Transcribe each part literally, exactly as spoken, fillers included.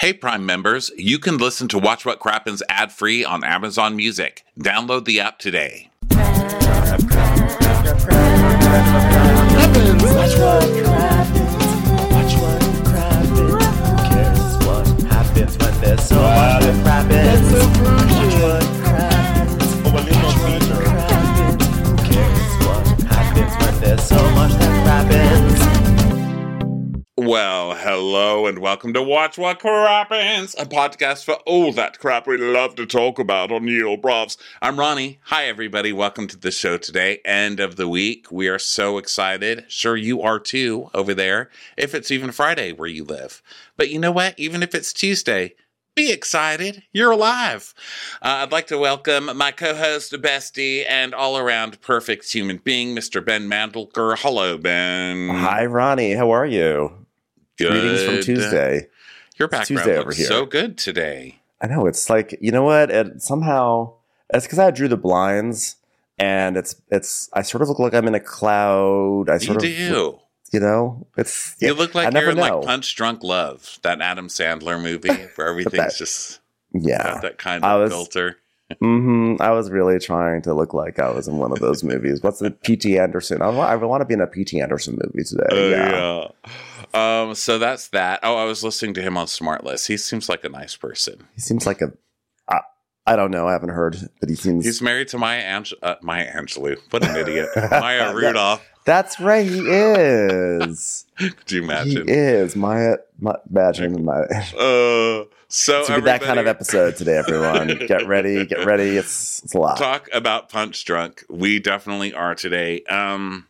Hey, Prime members, you can listen to Watch What Crappens ad-free on Amazon Music. Download the app today. Watch what crappens. Watch what crappens. Who cares what happens when there's so much that crappens? Watch what crappens. Watch what crappens. Who cares what happens when there's so much that crappens? Well, hello and welcome to Watch What Crappens, a podcast for all that crap we love to talk about on Ye Olde Bravs. I'm Ronnie. Hi, everybody. Welcome to the show today. End of the week. We are so excited. Sure, you are too over there, if it's even Friday where you live. But you know what? Even if it's Tuesday, be excited. You're alive. Uh, I'd like to welcome my co-host, bestie, and all-around perfect human being, Mister Ben Mandelker. Hello, Ben. Hi, Ronnie. How are you? Good. Greetings from Tuesday. Your background Tuesday looks over here. so good today. I know. It's like, you know what? It somehow, it's because I drew the blinds, and it's, it's, I sort of look like I'm in a cloud. I You sort of, do. you know, it's, You yeah, look I like never you're in know. like Punch Drunk Love, that Adam Sandler movie where everything's that- just yeah. got that kind I of was- filter. hmm I was really trying to look like I was in one of those movies. What's the P T Anderson? I want, I want to be in a P T Anderson movie today. Oh, yeah. yeah. Um, so that's that. Oh, I was listening to him on Smartless. He seems like a nice person. He seems like a, I, I don't know. I haven't heard, but he seems. He's married to Maya Angelou. Uh, Maya Angelou. What an idiot. Maya Rudolph. That's right. He is. Could you He imagine? is. Maya, my, imagine my. Uh, so It's gonna be that kind of everybody- episode today, everyone. Get ready, get ready. It's it's a lot. Talk about Punch Drunk. We definitely are today. Um,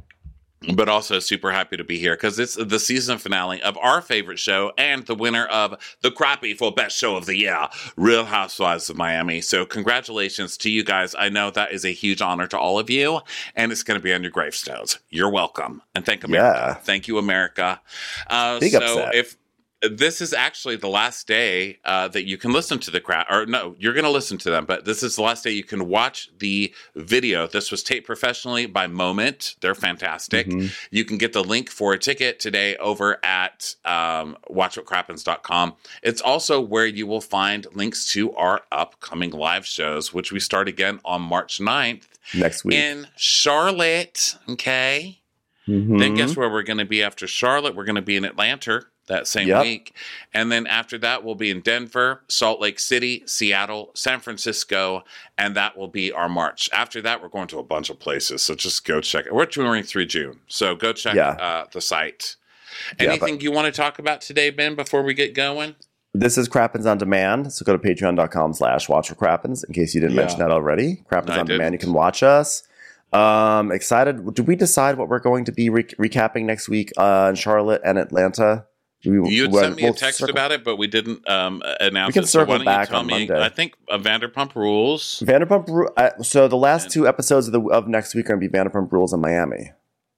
but also super happy to be here because it's the season finale of our favorite show and the winner of the Crappie for Best Show of the Year, Real Housewives of Miami. So congratulations to you guys. I know that is a huge honor to all of you, and it's going to be on your gravestones. You're welcome. And thank America. Yeah. Thank you, America. Uh, Big so upset. if this is actually the last day uh, that you can listen to the crowd, or no, you're going to listen to them, but this is the last day you can watch the video. This was taped professionally by Moment. They're fantastic. Mhm. You can get the link for a ticket today over at um, watch what crappens dot com. It's also where you will find links to our upcoming live shows, which we start again on March ninth Next week. in Charlotte. Okay. Mhm. Then guess where we're going to be after Charlotte? We're going to be in Atlanta that same Yep. week. And then after that, we'll be in Denver, Salt Lake City, Seattle, San Francisco, and that will be our March. After that, we're going to a bunch of places. So just go check it. We're touring through June. So go check Yeah. uh, the site. Yeah, Anything you want to talk about today, Ben, before we get going? This is Crappens on Demand. So go to patreon dot com slash watch for Crappens in case you didn't Yeah. mention that already. Crappens I on Demand. You didn't. can watch us. Um, excited. Did we decide what we're going to be re- recapping next week uh, in Charlotte and Atlanta? Do we, You had we'll- sent me a we'll text circle- about it, but we didn't um, announce We can it. So why circle don't back you tell on me? Monday. I think uh, Vanderpump Rules. Vanderpump. Ru- uh, so the last And- two episodes of the of next week are going to be Vanderpump Rules in Miami.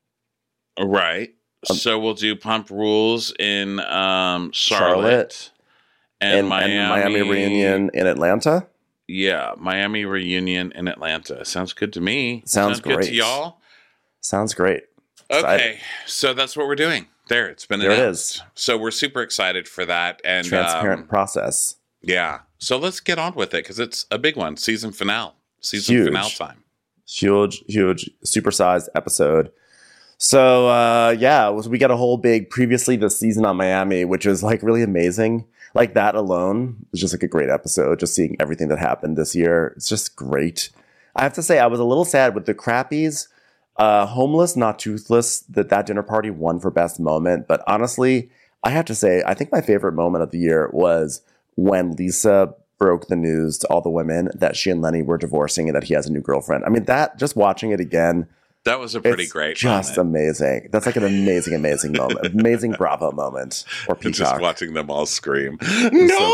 Right. Um, so we'll do Pump Rules in um, Charlotte, Charlotte. and, and Miami. and Miami reunion in Atlanta. Yeah, Miami reunion in Atlanta. Sounds good to me. Sounds good great. to y'all. Sounds great. Okay, so that's what we're doing. There, it's been There it announced. is. So we're super excited for that. And Transparent um, process. yeah. So let's get on with it because it's a big one. Season finale. Season Huge. finale time. Huge, huge, supersized episode. So uh, yeah, it was, we got a whole big previously this season on Miami, which was like really amazing. Like that alone was just like a great episode. Just seeing everything that happened this year, it's just great. I have to say, I was a little sad with the Crappies. Uh, Homeless, Not Toothless, that that dinner party won for best moment. But honestly, I have to say, I think my favorite moment of the year was when Lisa broke the news to all the women that she and Lenny were divorcing and that he has a new girlfriend. I mean, that just watching it again, That was a pretty it's great just moment. amazing. That's like an amazing, amazing moment, amazing Bravo moment or And just Peacock. watching them all scream. so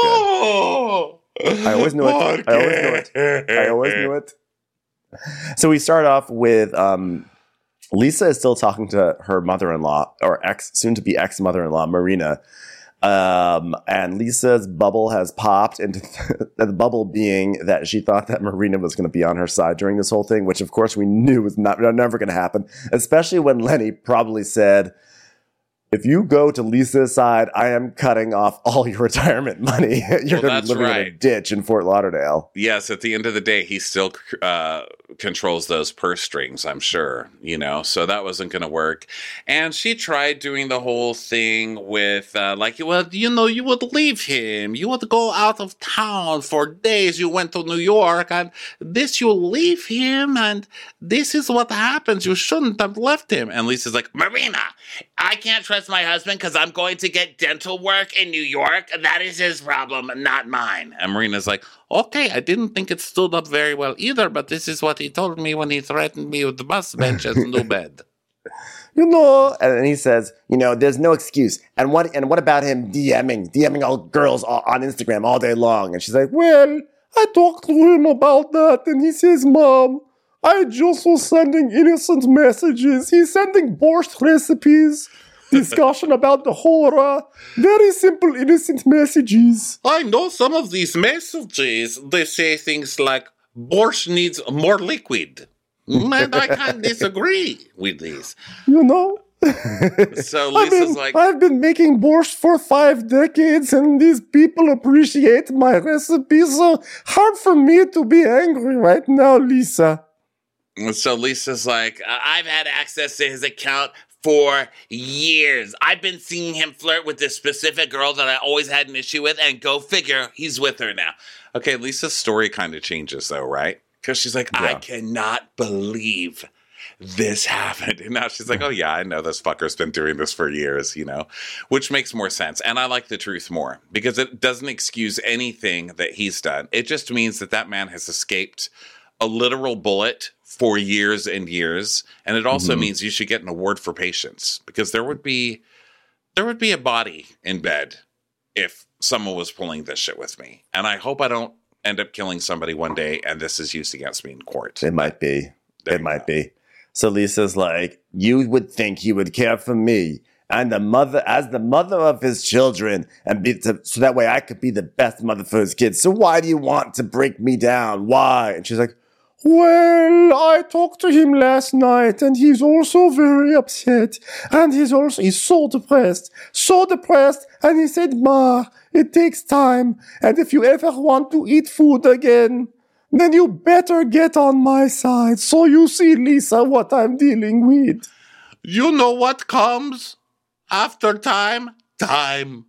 No! I always knew it. I always knew it. I always knew it. So we start off with um, Lisa is still talking to her mother-in-law or ex, soon-to-be ex-mother-in-law, Marina. Um, and Lisa's bubble has popped into the bubble being that she thought that Marina was going to be on her side during this whole thing, which of course we knew was not never going to happen, especially when Lenny probably said, if you go to Lisa's side, I am cutting off all your retirement money. You're Well, going to that's be living in a right. ditch in Fort Lauderdale. Yes, at the end of the day, he still uh, controls those purse strings, I'm sure, you know, so that wasn't going to work. And she tried doing the whole thing with, uh, like, well, you know, you would leave him. You would go out of town for days. You went to New York, and this you leave him, and this is what happens. You shouldn't have left him. And Lisa's like, Marina, I can't trust my husband because I'm going to get dental work in New York. That is his problem, not mine. And Marina's like, okay, I didn't think it stood up very well either, but this is what he told me when he threatened me with the bus bench as a new bed. You know, and then he says, you know, there's no excuse. And what and what about him DMing, DMing all girls all, on Instagram all day long? And she's like, well, I talked to him about that, and he says, Mom, I just was sending innocent messages. He's sending borscht recipes, discussion about the horror, very simple, innocent messages. I know some of these messages, they say things like, borscht needs more liquid. And I can't disagree with these. You know? So I've Lisa's been, like, I've been making borscht for five decades, and these people appreciate my recipes, so hard for me to be angry right now, Lisa. so Lisa's like, I've had access to his account for years. I've been seeing him flirt with this specific girl that I always had an issue with, and go figure, he's with her now. Okay, Lisa's story kind of changes though, right? Because she's like, I Yeah. cannot believe this happened. And now she's like, oh yeah, I know this fucker's been doing this for years, you know, which makes more sense. And I like the truth more because it doesn't excuse anything that he's done. It just means that that man has escaped a literal bullet for years and years. And it also Mhm. means you should get an award for patience because there would be, there would be a body in bed if someone was pulling this shit with me. And I hope I don't end up killing somebody one day and this is used against me in court. It might be. There it you might go. be. So Lisa's like, you would think he would care for me and the mother, as the mother of his children, and be to, so that way I could be the best mother for his kids. So why do you want to break me down? Why? And she's like, well, I talked to him last night and he's also very upset. And he's also, he's so depressed, so depressed. And he said, Ma, it takes time. And if you ever want to eat food again, then you better get on my side. So you see, Lisa, what I'm dealing with. You know what comes after time? Time.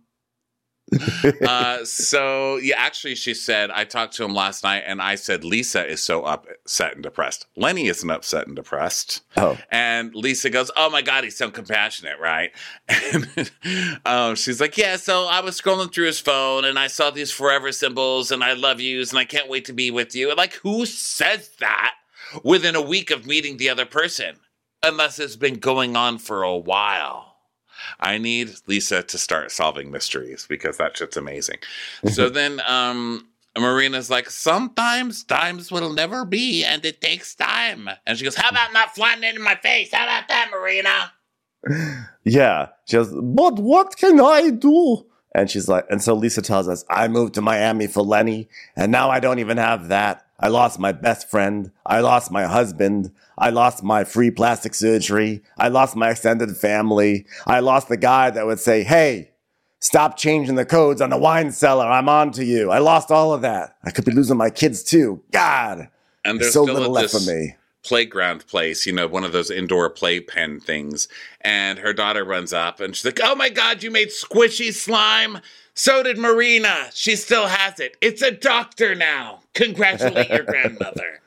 uh, so, yeah, actually, she said, I talked to him last night and I said, Lisa is so upset and depressed. Lenny isn't upset and depressed. Oh. And Lisa goes, oh my God, he's so compassionate, right? And um, she's like, yeah, so I was scrolling through his phone and I saw these forever symbols and I love yous and I can't wait to be with you. And like, who says that within a week of meeting the other person? Unless it's been going on for a while. I need Lisa to start solving mysteries because that shit's amazing. So then um, Marina's like, sometimes times will never be and it takes time. And she goes, how about not flying it in my face? How about that, Marina? Yeah. She goes, but what can I do? And she's like, and so Lisa tells us, I moved to Miami for Lenny, and now I don't even have that. I lost my best friend. I lost my husband. I lost my free plastic surgery. I lost my extended family. I lost the guy that would say, hey, stop changing the codes on the wine cellar. I'm on to you. I lost all of that. I could be losing my kids too. God. And There's there's so still little left this for me. playground place, you know, one of those indoor playpen things. And her daughter runs up and she's like, oh my God, you made squishy slime. So did Marina. She still has it. It's a doctor now. Congratulate your grandmother.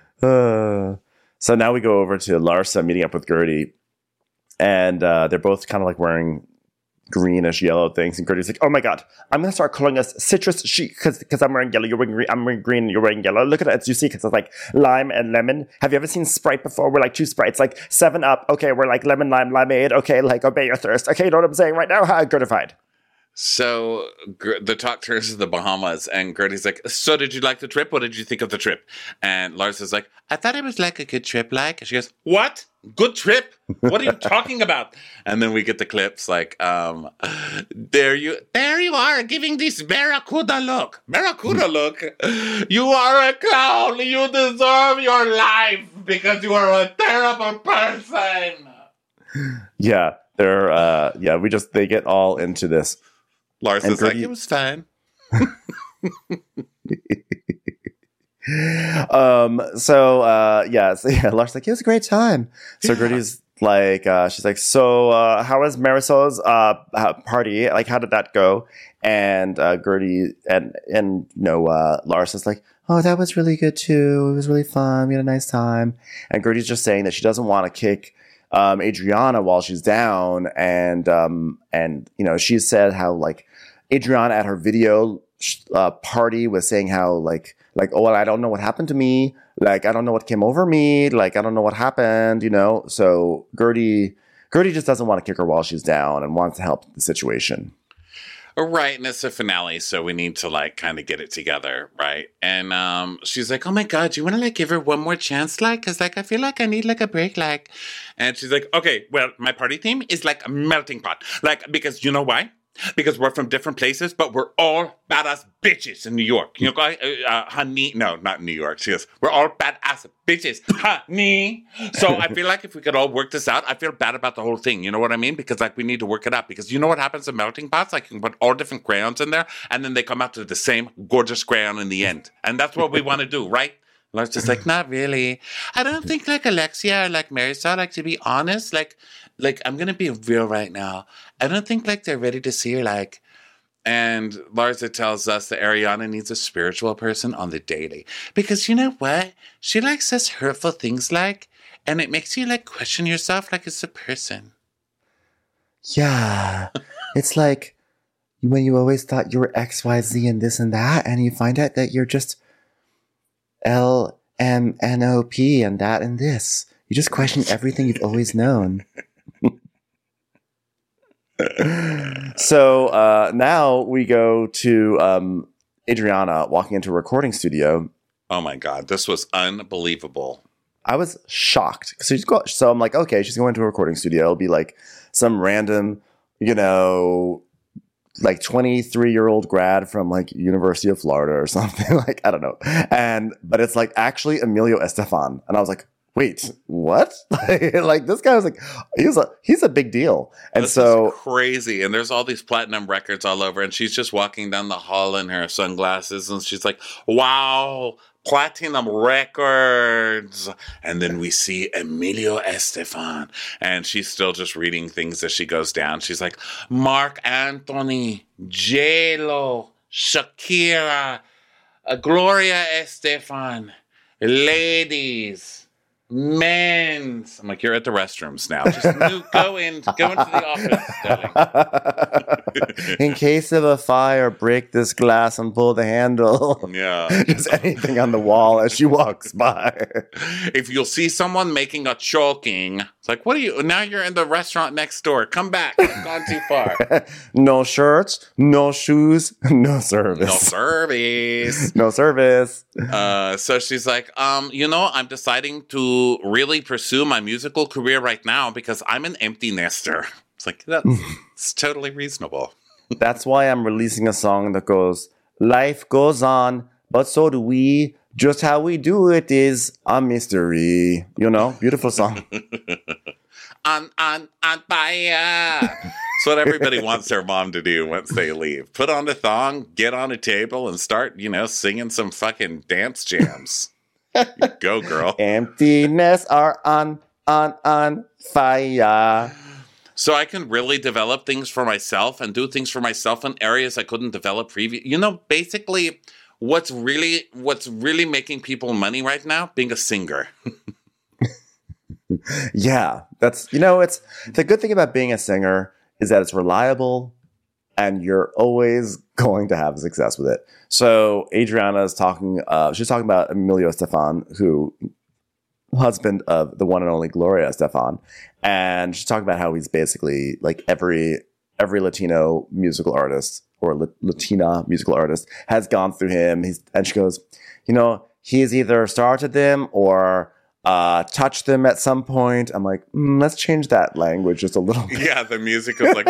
Uh, so now we go over to Larsa meeting up with Gertie. And uh, they're both kind of like wearing greenish yellow things. And Gertie's like, oh my God, I'm going to start calling us citrus chic because I'm wearing yellow, you're wearing green, I'm wearing green, and you're wearing yellow. Look at it, you see, because it's like lime and lemon. Have you ever seen Sprite before? We're like two Sprites, like seven up. Okay, we're like lemon, lime, limeade. Okay, like obey your thirst. Okay, you know what I'm saying right now? Ha, Gertified. So Gr- the talk turns to the Bahamas, and Gertie's like, so did you like the trip? What did you think of the trip? And Lars is like, I thought it was like a good trip, like. And she goes, what? Good trip? What are you talking about? And then we get the clips like, um, there you there you are giving this Barracuda look. Barracuda look? You are a clown. You deserve your life because you are a terrible person. Yeah. they're uh, yeah, we just they get all into this. Lars And is like, Gertie- it was fine. um. So uh, yeah, so, yeah. Lars like it was a great time. So Yeah. Gertie's like, uh, she's like, so uh, how was Marisol's uh uh, party? Like, how did that go? And uh, Gertie and and you know uh, Lars is like, oh, that was really good too. It was really fun. We had a nice time. And Gertie's just saying that she doesn't want to kick um, Adriana while she's down, and um, and you know she said how like Adriana at her video uh, party was saying how like like oh well, I don't know what happened to me, like I don't know what came over me, like I don't know what happened, you know. So Gertie Gertie just doesn't want to kick her while she's down and wants to help the situation. Right, and it's a finale, so we need to like kind of get it together, right? And um, she's like, "Oh my god, you want to like give her one more chance, like, cause like I feel like I need like a break, like." And she's like, "Okay, well, my party theme is like a melting pot, like because you know why? Because we're from different places, but we're all badass bitches in New York. You know, uh, uh, honey, no, not New York. She goes, we're all badass bitches, honey. So I feel like if we could all work this out, I feel bad about the whole thing. You know what I mean? Because like we need to work it out. Because you know what happens in melting pots? Like you can put all different crayons in there, and then they come out to the same gorgeous crayon in the end. And that's what we want to do, right?" Lars just like, not really. I don't think like Alexia or like Marisol, like to be honest, like, like I'm gonna be real right now. I don't think like they're ready to see her like. And Larsa tells us that Ariana needs a spiritual person on the daily because you know what? She like says hurtful things like, and it makes you like question yourself like as a person. Yeah, it's like when you always thought you were X, Y, Z, and this and that, and you find out that you're just L, M, N, O, P, and that and this. You just question everything you've always known. So uh, now we go to um, Adriana walking into a recording studio. Oh my God, this was unbelievable. I was shocked. So, she's go- so I'm like, okay, she's going to a recording studio. It'll be like some random, you know, like twenty-three year old grad from like University of Florida or something. Like, I don't know. And, but it's like actually Emilio Estefan. And I was like, wait, what? Like this guy was like, he's a, he's a big deal. And This so is crazy. And there's all these platinum records all over. And she's just walking down the hall in her sunglasses. And she's like, wow, platinum records. And then we see Emilio Estefan. And she's still just reading things as she goes down. She's like, Mark Anthony, J-Lo, Shakira, uh, Gloria Estefan, ladies. Men's. I'm like, you're at the restrooms now. Just move, go in, go into the office, darling. in case of a fire, break this glass and pull the handle. Yeah. Just anything on the wall as she walks by. If you'll see someone making a choking, it's like, what are you? Now you're in the restaurant next door. Come back. You've gone too far. No shirts, no shoes, no service. No service. No service. Uh, so she's like, um, you know, I'm deciding to really pursue my musical career right now because I'm an empty nester. It's like, that's it's totally reasonable. That's why I'm releasing a song that goes, life goes on, but so do we. Just how we do it is a mystery. You know, beautiful song. on, on, on fire. That's what everybody wants their mom to do once they leave. Put on a thong, get on a table, and start, you know, singing some fucking dance jams. You go, girl. Emptiness are on, on, on fire. So I can really develop things for myself and do things for myself in areas I couldn't develop previous. You know, basically, what's really what's really making people money right now? Being a singer. Yeah, that's, you know, it's the good thing about being a singer is that it's reliable and you're always going to have success with it. So Adriana is talking, uh, she's talking about Emilio Estefan, who husband of the one and only Gloria Estefan. And she's talking about how he's basically like every, every Latino musical artist or La- Latina musical artist has gone through him. He's, and she goes, you know, he's either started them or uh, touched them at some point. I'm like, mm, let's change that language just a little bit. Yeah, the music is like...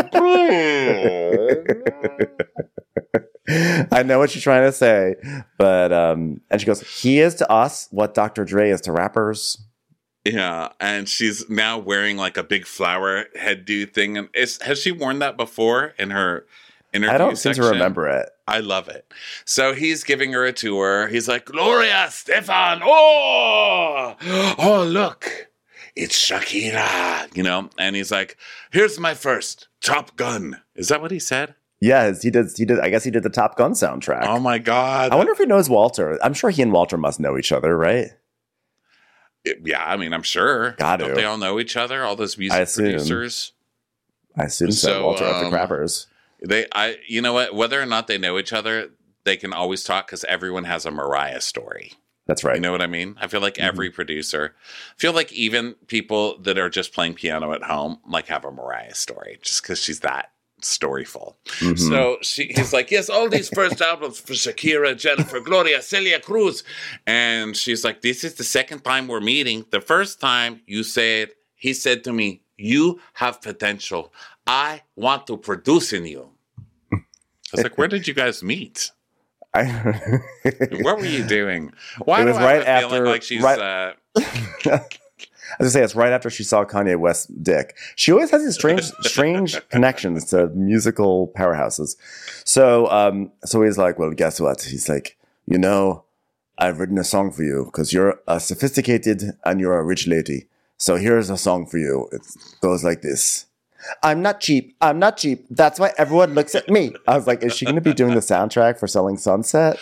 I know what you're trying to say, but um, and she goes, he is to us what Doctor Dre is to rappers. Yeah, and she's now wearing like a big flower headdo thing. And is has she worn that before in her interview I don't seem section? to remember it. I love it. So he's giving her a tour. He's like, Gloria Stefan. Oh, oh, look, it's Shakira. You know, and he's like, here's my first Top Gun. Is that what he said? Yeah, he did. He did. I guess he did the Top Gun soundtrack. Oh my God. I wonder if he knows Walter. I'm sure he and Walter must know each other, right? It- yeah, I mean, I'm sure. Got Don't to. they all know each other? All those music I assume. producers. I assume so. So, Walter of the um, Crappers. They, I, you know what? Whether or not they know each other, they can always talk because everyone has a Mariah story. That's right. You know what I mean? I feel like Mm-hmm. every producer, I feel like even people that are just playing piano at home, like have a Mariah story, just because she's that storyful. Mhm. So she, he's like, yes, all these first albums for Shakira, Jennifer, Gloria, Celia Cruz, and she's like, this is the second time we're meeting. The first time you said, he said to me, you have potential. I want to produce in you. I was like, where did you guys meet? I, What were you doing? Why It was do I right have a feeling after- like she's right- uh, I was gonna say it's right after she saw Kanye West's dick. She always has these strange, strange connections to musical powerhouses. So, um, so he's like, "Well, guess what?" He's like, "You know, I've written a song for you because you're a sophisticated and you're a rich lady. So here's a song for you. It goes like this." I'm not cheap. I'm not cheap. That's why everyone looks at me. I was like, is she going to be doing the soundtrack for Selling Sunset?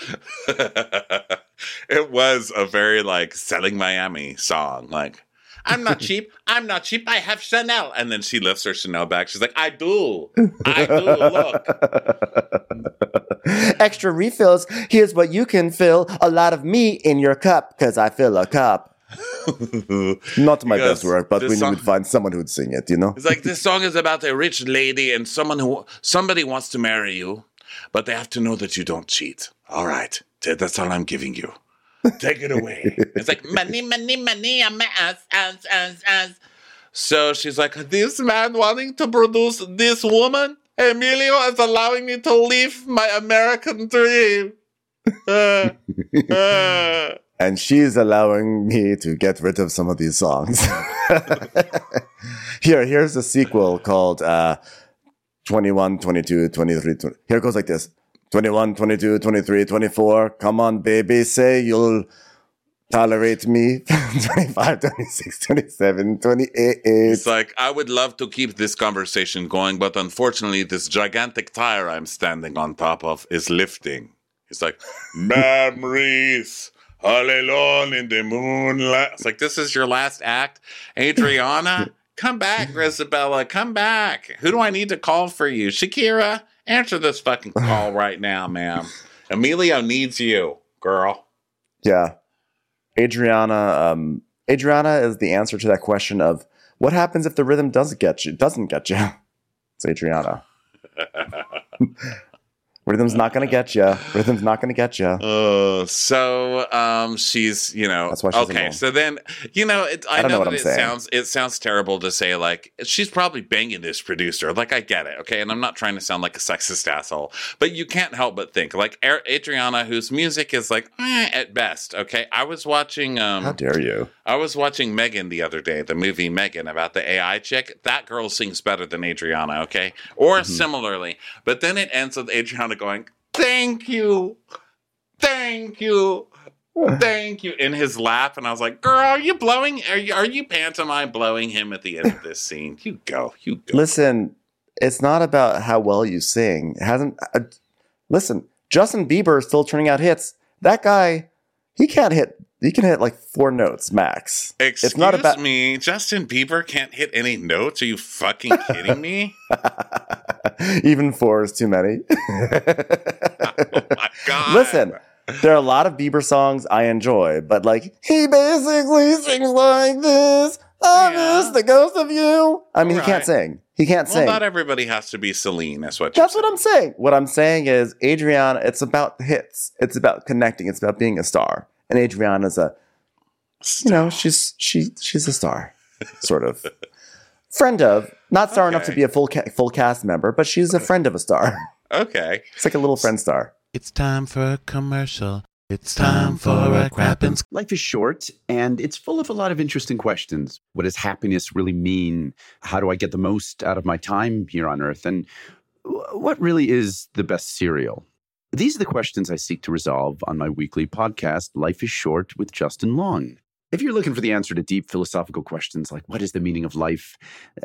It was a very like Selling Miami song. Like, I'm not cheap. I'm not cheap. I have Chanel. And then she lifts her Chanel bag. She's like, I do. I do. Look. Extra refills. Here's what you can fill a lot of me in your cup because I fill a cup. Not my Because best work, but this we song- would find someone who'd sing it, you know? It's like this song is about a rich lady and someone who somebody wants to marry you, but they have to know that you don't cheat. All right. That's all I'm giving you. Take it away. It's like money, money, money, I'm ass, ass, ass, ass. So she's like, this man wanting to produce this woman, Emilio, is allowing me to live my American dream. Uh, uh. And she's allowing me to get rid of some of these songs. Here, here's a sequel called uh, twenty-one, twenty-two, twenty-three. twenty Here it goes like this. twenty-one, twenty-two, twenty-three, twenty-four. Come on, baby, say you'll tolerate me. twenty-five, twenty-six, twenty-seven, twenty-eight. It's like, I would love to keep this conversation going, but unfortunately, this gigantic tire I'm standing on top of is lifting. It's like, memories, all alone in the moonlight. It's like, this is your last act? Adriana, come back, Isabella, come back. Who do I need to call for you? Shakira, answer this fucking call right now, ma'am. Emilio needs you, girl. Yeah. Adriana, um, Adriana is the answer to that question of what happens if the rhythm does get you, doesn't get you. It's Adriana. Rhythm's not going to get you. Rhythm's not going to get you. Uh, so um, she's, you know, That's why she's okay. alone. So then, you know, it, I, I don't know, know what that I'm it saying. sounds it sounds terrible to say like she's probably banging this producer. Like I get it, okay, and I'm not trying to sound like a sexist asshole, but you can't help but think like A- Adriana, whose music is like eh, at best. Okay, I was watching. Um, How dare you? I was watching Megan the other day, the movie Megan about the A I chick. That girl sings better than Adriana, okay? Or Mm-hmm. similarly. But then it ends with Adriana going, thank you, thank you, thank you, in his lap. And I was like, girl, are you blowing, are you, are you pantomime blowing him at the end of this scene? You go, you go. Listen, it's not about how well you sing. It hasn't. Uh, listen, Justin Bieber is still turning out hits. That guy, he can't hit. He can hit like four notes max. Excuse it's not about me, Justin Bieber can't hit any notes? Are you fucking kidding me? even four is too many. Oh my God. Listen, there are a lot of Bieber songs I enjoy, but like he basically sings like this. I Yeah. miss the ghost of you. I mean, he Right. can't sing. He can't Well, sing. not everybody has to be Celine. That's what you're That's what I'm saying. What I'm saying is, Adriana, it's about hits. It's about connecting. It's about being a star. And Adriana's a, you know, she's she she's a star, sort of friend of, not star enough to Okay. be a full ca- full cast member, but she's a friend of a star. Okay. It's like a little friend star. It's time for a commercial. It's time for a crappin'. Life is short, and it's full of a lot of interesting questions. What does happiness really mean? How do I get the most out of my time here on Earth? And what really is the best cereal? These are the questions I seek to resolve on my weekly podcast, Life is Short with Justin Long. If you're looking for the answer to deep philosophical questions like what is the meaning of life,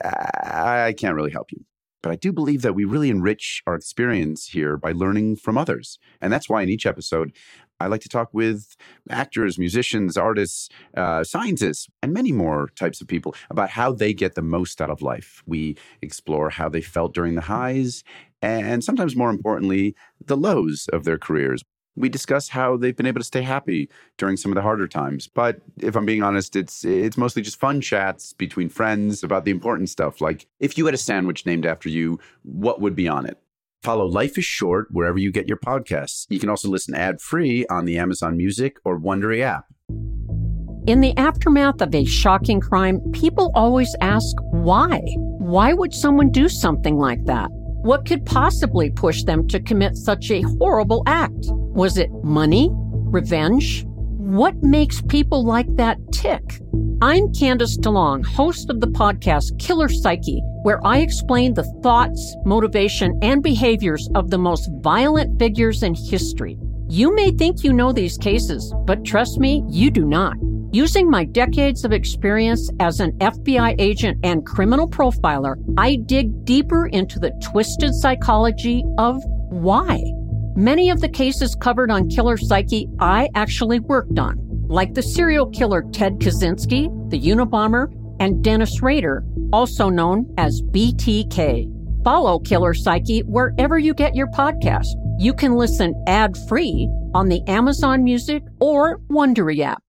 I can't really help you. But I do believe that we really enrich our experience here by learning from others. And that's why in each episode, I like to talk with actors, musicians, artists, uh, scientists, and many more types of people about how they get the most out of life. We explore how they felt during the highs and sometimes more importantly, the lows of their careers. We discuss how they've been able to stay happy during some of the harder times. But if I'm being honest, it's it's mostly just fun chats between friends about the important stuff. Like, if you had a sandwich named after you, what would be on it? Follow Life is Short wherever you get your podcasts. You can also listen ad-free on the Amazon Music or Wondery app. In the aftermath of a shocking crime, people always ask why. Why would someone do something like that? What could possibly push them to commit such a horrible act? Was it money? Revenge? What makes people like that tick? I'm Candace DeLong, host of the podcast Killer Psyche, where I explain the thoughts, motivation, and behaviors of the most violent figures in history. You may think you know these cases, but trust me, you do not. Using my decades of experience as an F B I agent and criminal profiler, I dig deeper into the twisted psychology of why. Many of the cases covered on Killer Psyche I actually worked on, like the serial killer Ted Kaczynski, the Unabomber, and Dennis Rader, also known as B T K. Follow Killer Psyche wherever you get your podcast. You can listen ad-free on the Amazon Music or Wondery app.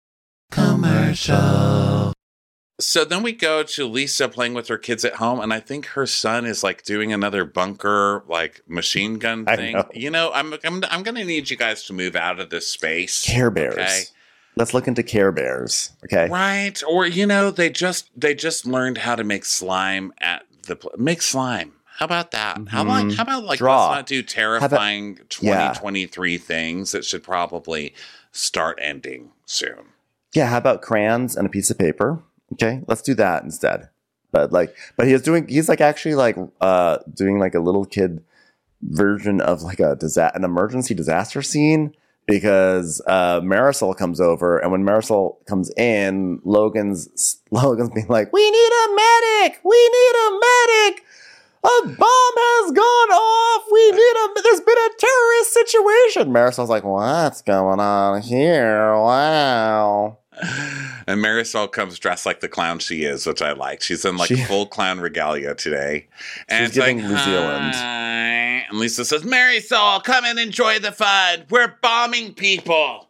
Commercial. So then we go to Lisa playing with her kids at home, and I think her son is like doing another bunker, like machine gun thing. I know. You know, I'm I'm I'm gonna need you guys to move out of this space. Care Bears. Okay? Let's look into Care Bears. Okay. Right? Or you know, they just they just learned how to make slime at the pl- make slime. How about that? How Mhm. like how about like Draw. let's not do terrifying twenty twenty-three things that should probably start ending soon. Yeah, how about crayons and a piece of paper? Okay, let's do that instead. But like, but he's doing, he's like actually like uh doing like a little kid version of like a disa- an emergency disaster scene because uh Marisol comes over, and when Marisol comes in, Logan's Logan's being like, "We need a medic! We need a medic! A bomb has gone off! We need a, there's been a terrorist situation!" Marisol's like, "What's going on here? Wow." And Marisol comes dressed like the clown she is, which I like. She's in like She- full clown regalia today. And She's it's giving like, New Zealand. "Hi." And Lisa says, "Marisol, come and enjoy the fun. We're bombing people."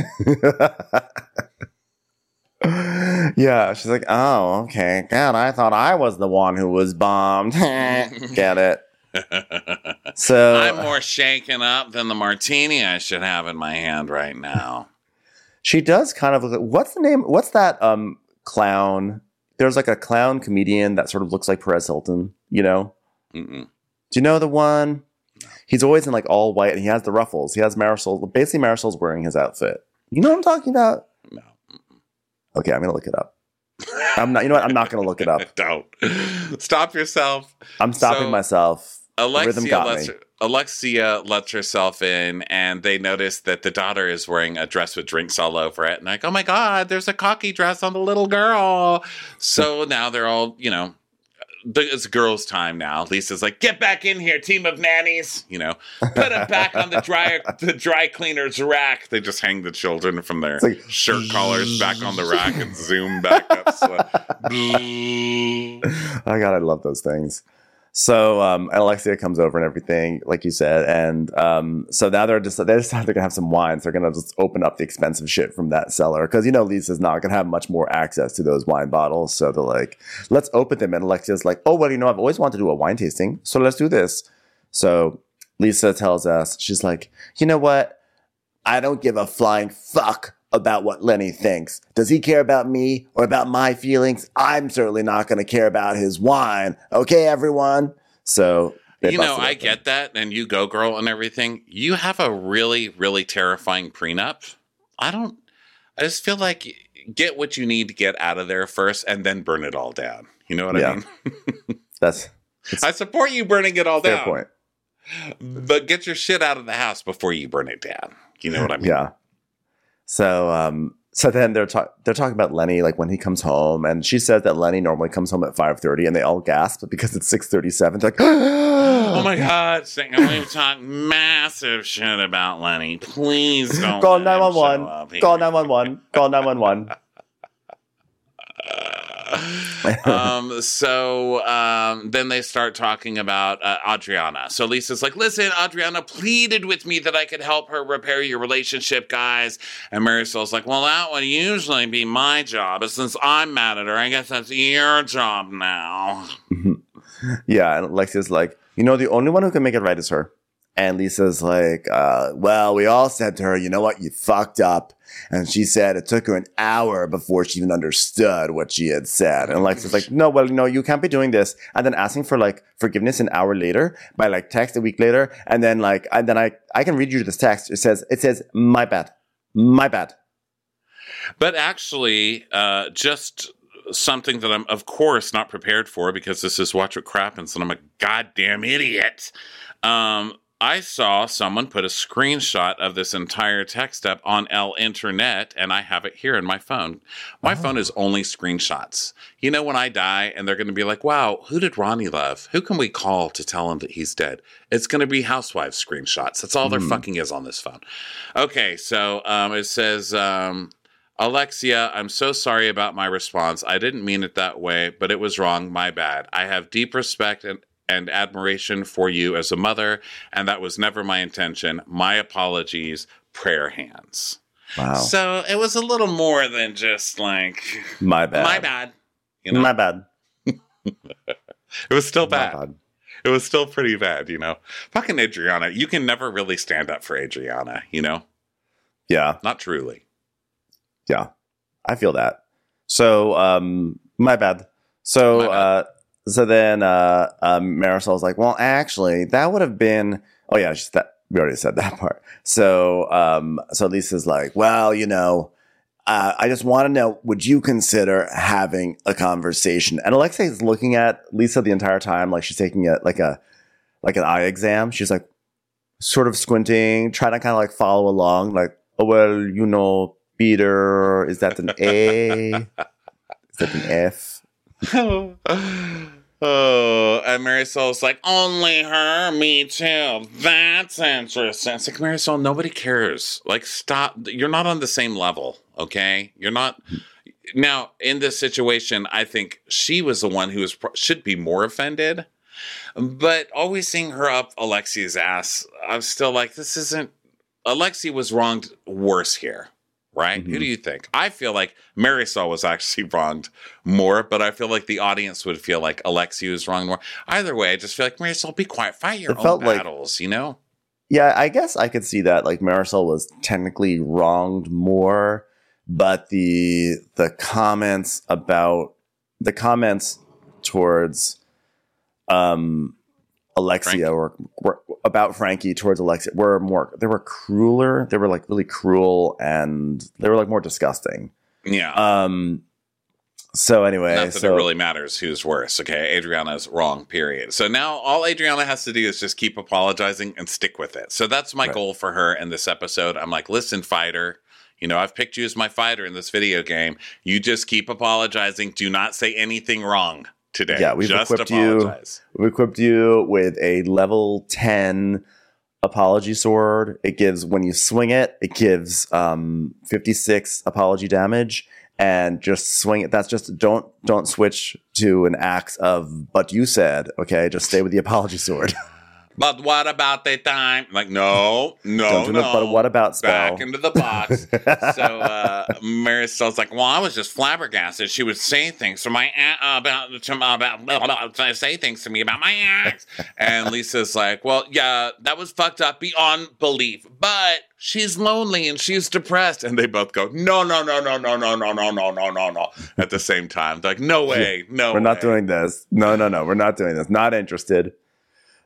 Yeah, she's like, "Oh, okay. God, I thought I was the one who was bombed." Get it? So I'm more shaken up than the martini I should have in my hand right now. she does kind of look. What's the name? What's that um clown? There's like a clown comedian that sort of looks like Perez Hilton. You know? Mm-mm. Do you know the one? He's always in like all white, and he has the ruffles. He has Marisol. Basically, Marisol's wearing his outfit. You know what I'm talking about? No. Okay, I'm gonna look it up. I'm not. You know what? I'm not gonna look it up. Don't. Stop yourself. I'm stopping So, myself. The rhythm Alexia got lets, me. her, Alexia lets herself in, and they notice that the daughter is wearing a dress with drinks all over it. And like, oh my God, there's a cocky dress on the little girl. So now they're all, you know, it's girls' time now. Lisa's like, get back in here, team of nannies. You know, put them back on the dry the dry cleaner's rack. They just hang the children from their like, shirt collars back on the rack and zoom back up. So, Oh God, I love those things. So um, Alexia comes over and everything, like you said, and um, so now they're just they decide they're gonna have some wines. They're gonna just open up the expensive shit from that cellar because you know Lisa's not gonna have much more access to those wine bottles. So they're like, let's open them. And Alexia's like, oh well, you know, I've always wanted to do a wine tasting, so let's do this. So Lisa tells us, she's like, you know what? I don't give a flying fuck about what Lenny thinks. Does he care about me or about my feelings? I'm certainly not going to care about his wine. Okay, everyone? So They you know, busted I open. get that, and you go, girl, and everything. You have a really, really terrifying prenup. I don't. I just feel like get what you need to get out of there first, and then burn it all down. You know what Yeah. I mean? That's I support you burning it all fair down. point. But get your shit out of the house before you burn it down. You know what I mean? Yeah. So, um, so then they're talk- they're talking about Lenny, like when he comes home, and she says that Lenny normally comes home at five thirty, and they all gasp because it's six thirty seven. Like, Oh my God, Sing, we've talked massive shit about Lenny. Please don't Call let nine him one show one. up here. Call nine one one. Call nine one one. um, so um, then they start talking about uh, Adriana. So Lisa's like, listen, Adriana pleaded with me that I could help her repair your relationship, guys. And Marisol's like, well, that would usually be my job. But since I'm mad at her, I guess that's your job now. Yeah, and Alexia's like, you know, the only one who can make it right is her. And Lisa's like, uh, well, we all said to her, you know what, you fucked up. And she said it took her an hour before she even understood what she had said. And Alexia's like, no, well, no, you can't be doing this. And then asking for like forgiveness an hour later by like text a week later. And then like, and then I, I can read you this text. It says, it says, my bad, my bad. But actually, uh, just something that I'm, of course, not prepared for because this is Watch What Crappens and I'm a goddamn idiot. Um, I saw someone put a screenshot of this entire text up on El Internet, and I have it here in my phone. My oh. phone is only screenshots. You know, when I die, and they're going to be like, wow, who did Ronnie love? Who can we call to tell him that he's dead? It's going to be housewives screenshots. That's all mm. there fucking is on this phone. Okay, so um, it says... Um, Alexia, I'm so sorry about my response. I didn't mean it that way, but it was wrong. My bad. I have deep respect and, and admiration for you as a mother, and that was never my intention. My apologies. Prayer hands. Wow. So it was a little more than just like... My bad. My bad. You know? My bad. It was still bad. bad. It was still pretty bad, you know? Fucking Adriana. You can never really stand up for Adriana, you know? Yeah. Not truly. Yeah, I feel that. So, um, my bad. So, my bad. uh, so then, uh, um, Marisol's like, well, actually, that would have been, oh yeah, she's that, we already said that part. So, um, so Lisa's like, well, you know, uh, I just want to know, would you consider having a conversation? And Alexia is looking at Lisa the entire time, like she's taking a, like a, like an eye exam. She's like sort of squinting, trying to kind of like follow along, like, oh, well, you know, Peter, is that an A? Is that an F? oh, and Marisol's like, only her? Me too. That's interesting. It's like, Marisol, nobody cares. Like, stop. You're not on the same level, okay? You're not. Now, in this situation, I think she was the one who was should be more offended. But always seeing her up Alexia's ass, I'm still like, this isn't. Alexia was wronged worse here. Right? Mm-hmm. Who do you think? I feel like Marisol was actually wronged more, but I feel like the audience would feel like Alexia was wronged more. Either way, I just feel like Marisol, be quiet. Fight your it own battles, like, you know? Yeah, I guess I could see that. Like Marisol was technically wronged more, but the the comments about the comments towards um Alexia were, were about Frankie towards Alexia were more, they were crueler. They were like really cruel and they were like more disgusting. Yeah. Um, so anyway, not that so, it really matters who's worse. Okay. Adriana's wrong, period. So now all Adriana has to do is just keep apologizing and stick with it. So that's my right. goal for her in this episode. I'm like, listen, fighter, you know, I've picked you as my fighter in this video game. You just keep apologizing. Do not say anything wrong today. Yeah, we've just equipped apologize. you. We've equipped you with a level ten apology sword. It gives, when you swing it, it gives um, fifty-six apology damage. And just swing it. That's just don't don't switch to an axe of but you said. Okay, just stay with the apology sword. But what about the time? Like, no, no, Don't do no. The, but what about spell? Back into the box. So uh, Marisol's like, well, I was just flabbergasted. She would say things to my uh, about to, about blah, blah, blah, say things to me about my ex. And Lisa's like, well, yeah, that was fucked up beyond belief. But she's lonely and she's depressed. And they both go, no, no, no, no, no, no, no, no, no, no, no, no. At the same time, they're like, no way, no. We're way. not doing this. No, no, no. We're not doing this. Not interested.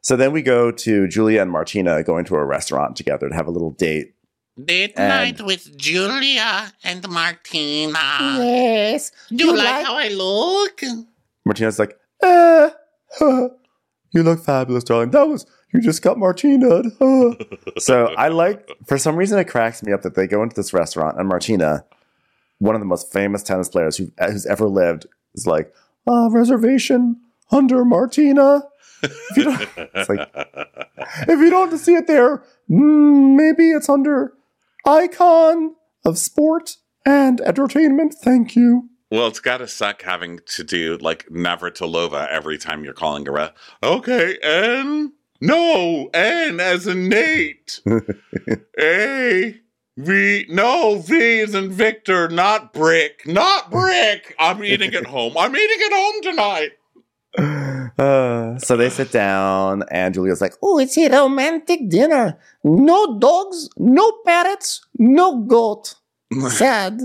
So then we go to Julia and Martina going to a restaurant together to have a little date. Date And- night with Julia and Martina. Yes. Do you like how I look? Martina's like, eh, huh, you look fabulous, darling. That was, you just got Martina. Huh. So I like, for some reason, it cracks me up that they go into this restaurant and Martina, one of the most famous tennis players who, who's ever lived, is like, uh, reservation under Martina. If you don't, it's like, if you don't see it there, mm, maybe it's under icon of sport and entertainment. Thank you. Well, it's got to suck having to do like Navratilova every time you're calling her a. Okay, N. No, N as in Nate. A. V. No, V is in Victor, not Brick. Not Brick. I'm eating at home. I'm eating at home tonight. Uh, so they sit down, and Julia's like, Oh, it's a romantic dinner. No dogs, no parrots, no goat. Sad.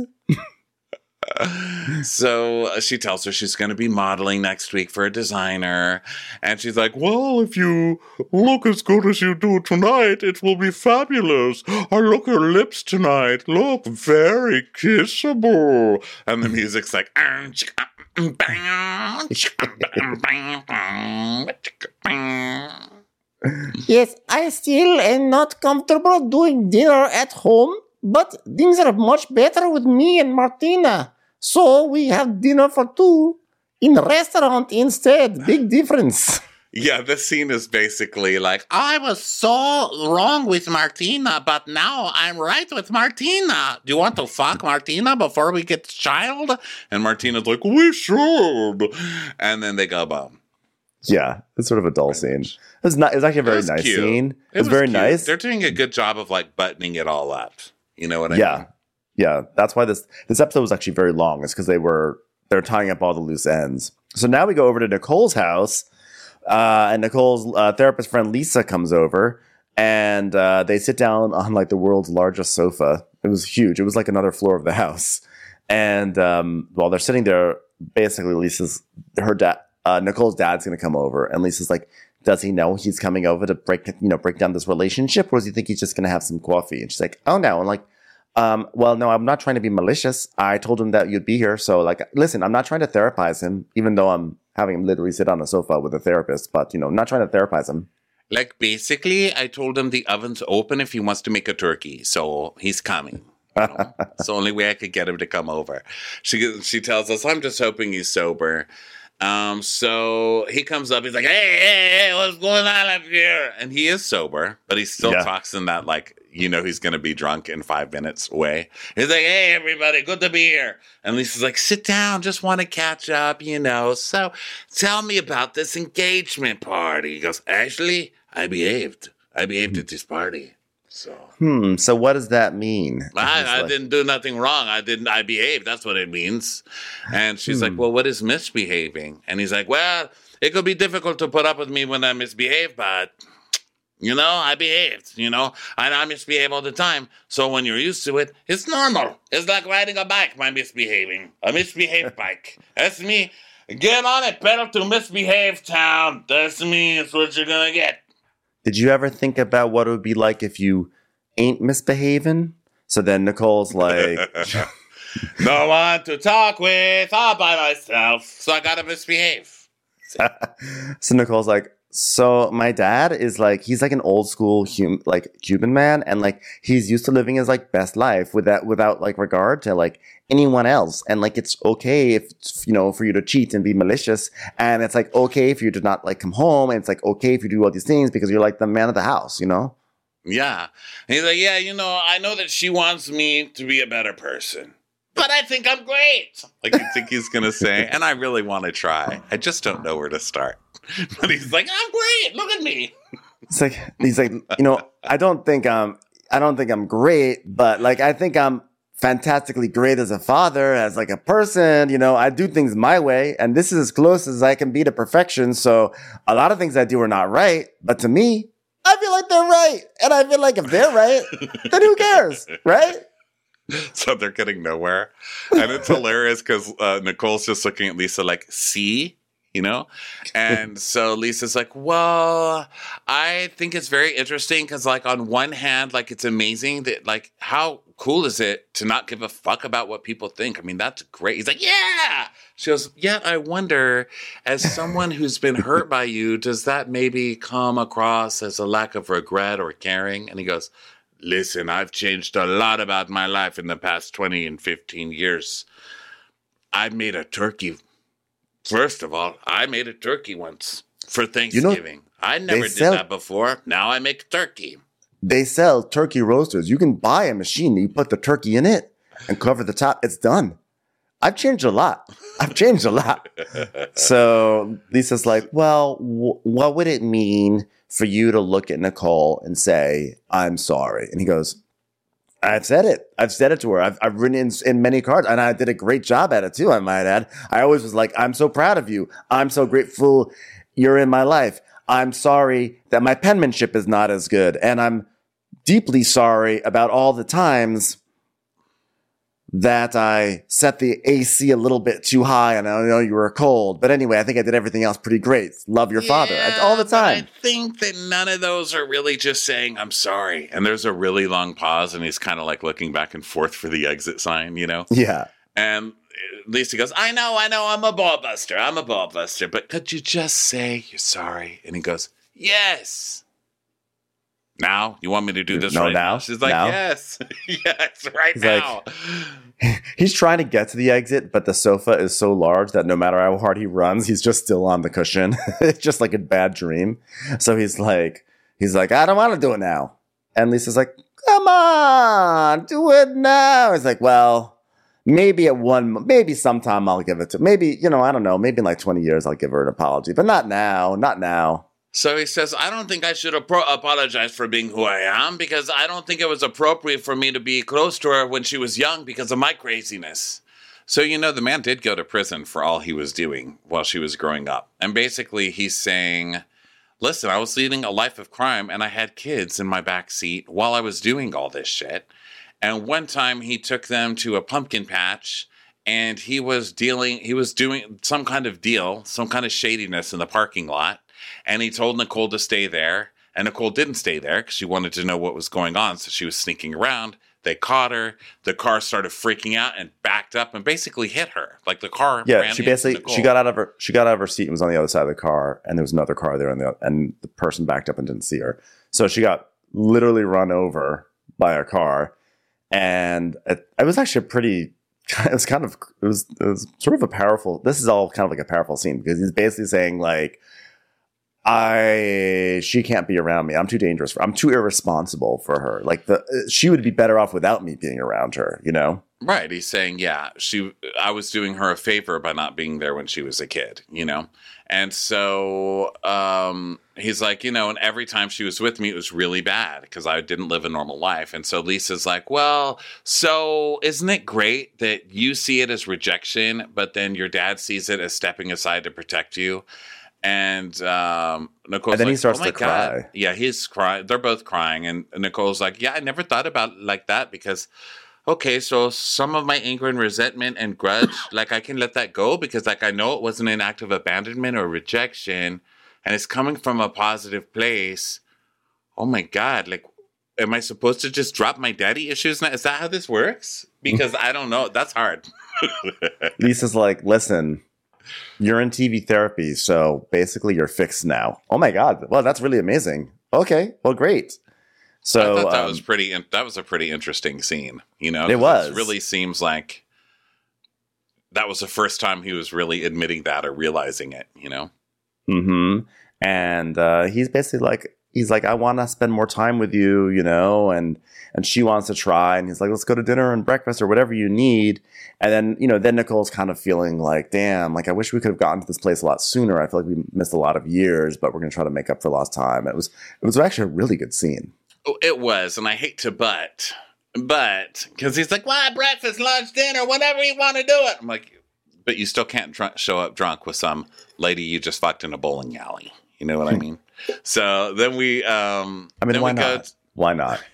So uh, she tells her she's going to be modeling next week for a designer. And she's like, well, if you look as good as you do tonight, it will be fabulous. I look at your lips tonight. Look, very kissable. And the music's like, Yes, I still am not comfortable doing dinner at home, but things are much better with me and Martina. So we have dinner for two in restaurant instead. Big difference. yeah, this scene is basically like, I was so wrong with Martina, but now I'm right with Martina. Do you want to fuck Martina before we get child? And Martina's like, we should. And then they go bum. yeah, it's sort of a dull scene. It's not. It's actually a It very was nice cute. scene. It It's was very cute. nice. They're doing a good job of like buttoning it all up. You know what I yeah, mean? yeah. That's why this this episode was actually very long. It's because they were they're tying up all the loose ends. So now we go over to Nicole's house, uh, and Nicole's uh, therapist friend Lisa comes over, and uh, they sit down on like the world's largest sofa. It was huge. It was like another floor of the house. And um, while they're sitting there, basically Lisa's her dad, uh, Nicole's dad's going to come over, and Lisa's like, does he know he's coming over to break, you know, break down this relationship, or does he think he's just going to have some coffee? And she's like, oh no. And like, um, well, no, I'm not trying to be malicious. I told him that you'd be here. So like, listen, I'm not trying to therapize him, even though I'm having him literally sit on a sofa with a therapist, but you know, I'm not trying to therapize him. Like basically, I told him the oven's open if he wants to make a turkey, so he's coming. You know? It's the only way I could get him to come over. She she tells us, I'm just hoping he's sober. Um, so he comes up, he's like, hey, hey, hey, what's going on up here? And he is sober, but he still Yeah. talks in that, like, you know, he's going to be drunk in five minutes way. He's like, hey, everybody, good to be here. And Lisa's like, sit down, just want to catch up, you know. So tell me about this engagement party. He goes, actually, I behaved. I behaved at this party. So Hmm. So what does that mean? I, He's I like, didn't do nothing wrong. I didn't. I behaved. That's what it means. And she's like, well, what is misbehaving? And he's like, well, it could be difficult to put up with me when I misbehave, but, you know, I behaved, you know. I, I misbehave all the time. So when you're used to it, it's normal. It's like riding a bike, my misbehaving. A misbehaved bike. That's me. Get on it, pedal to misbehave town. That's me. That's what you're going to get. Did you ever think about what it would be like if you ain't misbehaving? So then Nicole's like, No one to talk with, all by myself. So I gotta misbehave. so Nicole's like, so my dad is like, he's like an old school hum- like Cuban man, and like he's used to living his like best life with that without like regard to like anyone else, and like it's okay if you know for you to cheat and be malicious, and it's like okay if you do not like come home, and it's like okay if you do all these things because you're like the man of the house, you know. Yeah. And he's like, yeah, you know, I know that she wants me to be a better person, but I think I'm great. Like you think he's gonna say, and I really want to try. I just don't know where to start. But he's like, I'm great. Look at me. It's like he's like, you know, I don't think I'm, I don't think I'm great, but like I think I'm fantastically great as a father, as like a person. You know, I do things my way, and this is as close as I can be to perfection. So a lot of things I do are not right, but to me, I feel like they're right, and I feel like if they're right, then who cares, right? So they're getting nowhere. And it's hilarious because uh, Nicole's just looking at Lisa like, see? you know? And so Lisa's like, well, I think it's very interesting because, like, on one hand, like, it's amazing that, like, how cool is it to not give a fuck about what people think? I mean, that's great. He's like, yeah. She goes, yet I wonder, as someone who's been hurt by you, does that maybe come across as a lack of regret or caring? And he goes, listen, I've changed a lot about my life in the past twenty and fifteen years. I made a turkey. First of all, I made a turkey once for Thanksgiving. You know, I never did sell, that before. Now I make a turkey. They sell turkey roasters. You can buy a machine. You put the turkey in it and cover the top. It's done. I've changed a lot. I've changed a lot. So Lisa's like, well, w- what would it mean for you to look at Nicole and say, I'm sorry? And he goes, I've said it. I've said it to her. I've, I've written in, in many cards, and I did a great job at it too, I might add. I always was like, I'm so proud of you. I'm so grateful you're in my life. I'm sorry that my penmanship is not as good. And I'm deeply sorry about all the times that I set the A C a little bit too high, and I know you were cold. But anyway, I think I did everything else pretty great. Love your yeah, father. All the time. I think that none of those are really just saying, I'm sorry. And there's a really long pause, and he's kind of like looking back and forth for the exit sign, you know? Yeah. And Lisa goes, I know, I know, I'm a ball buster. I'm a ball buster. But could you just say you're sorry? And he goes, yes. Now? You want me to do this no, right now? now? She's like, now? yes. yes, right He's now. Like, he's trying to get to the exit, but the sofa is so large that no matter how hard he runs, he's just still on the cushion. It's just like a bad dream. So he's like, he's like, I don't want to do it now. And Lisa's like, come on, do it now. He's like, well, maybe at one, maybe sometime I'll give it to, maybe, you know, I don't know, maybe in like twenty years I'll give her an apology, but not now, not now. So he says, I don't think I should appro- apologize for being who I am because I don't think it was appropriate for me to be close to her when she was young because of my craziness. So, you know, the man did go to prison for all he was doing while she was growing up. And basically he's saying, listen, I was leading a life of crime and I had kids in my back seat while I was doing all this shit. And one time he took them to a pumpkin patch and he was dealing, he was doing some kind of deal, some kind of shadiness in the parking lot. And he told Nicole to stay there. And Nicole didn't stay there because she wanted to know what was going on. So she was sneaking around. They caught her. The car started freaking out and backed up and basically hit her. Like the car yeah, ran she basically into Nicole. she got out of her she got out of her seat and was on the other side of the car, and there was another car there, and the and the person backed up and didn't see her. So she got literally run over by a car, and it, it was actually a pretty. It was kind of it was it was sort of a powerful. This is all kind of like a powerful scene because he's basically saying like, I she can't be around me. I'm too dangerous for I'm too irresponsible for her. Like the she would be better off without me being around her, you know? Right. He's saying, yeah, she I was doing her a favor by not being there when she was a kid, you know? And so um, he's like, you know, and every time she was with me, it was really bad because I didn't live a normal life. And so Lisa's like, well, so isn't it great that you see it as rejection, but then your dad sees it as stepping aside to protect you? And um, Nicole's and then like, he starts oh my to God. cry. Yeah, he's crying. They're both crying. And Nicole's like, yeah, I never thought about it like that because, okay, so some of my anger and resentment and grudge, like I can let that go because like I know it wasn't an act of abandonment or rejection and it's coming from a positive place. Oh my God, like, am I supposed to just drop my daddy issues now? Is that how this works? Because I don't know. That's hard. Lisa's like, listen, you're in T V therapy, so basically you're fixed now. Oh my God. Well, that's really amazing. Okay. Well, great. So I thought that um, was pretty, that was a pretty interesting scene, you know? It was. It really seems like that was the first time he was really admitting that or realizing it, you know? Mm-hmm. And uh, he's basically like, he's like, I want to spend more time with you, you know, and and she wants to try. And he's like, let's go to dinner and breakfast or whatever you need. And then, you know, then Nicole's kind of feeling like, damn, like I wish we could have gotten to this place a lot sooner. I feel like we missed a lot of years, but we're going to try to make up for lost time. It was it was actually a really good scene. Oh, it was. And I hate to but, but, because he's like, well, breakfast, lunch, dinner, whatever you want to do it. I'm like, but you still can't dr- show up drunk with some lady you just fucked in a bowling alley. You know what I mean? So then we, um, I mean, then why we not? Go, why not?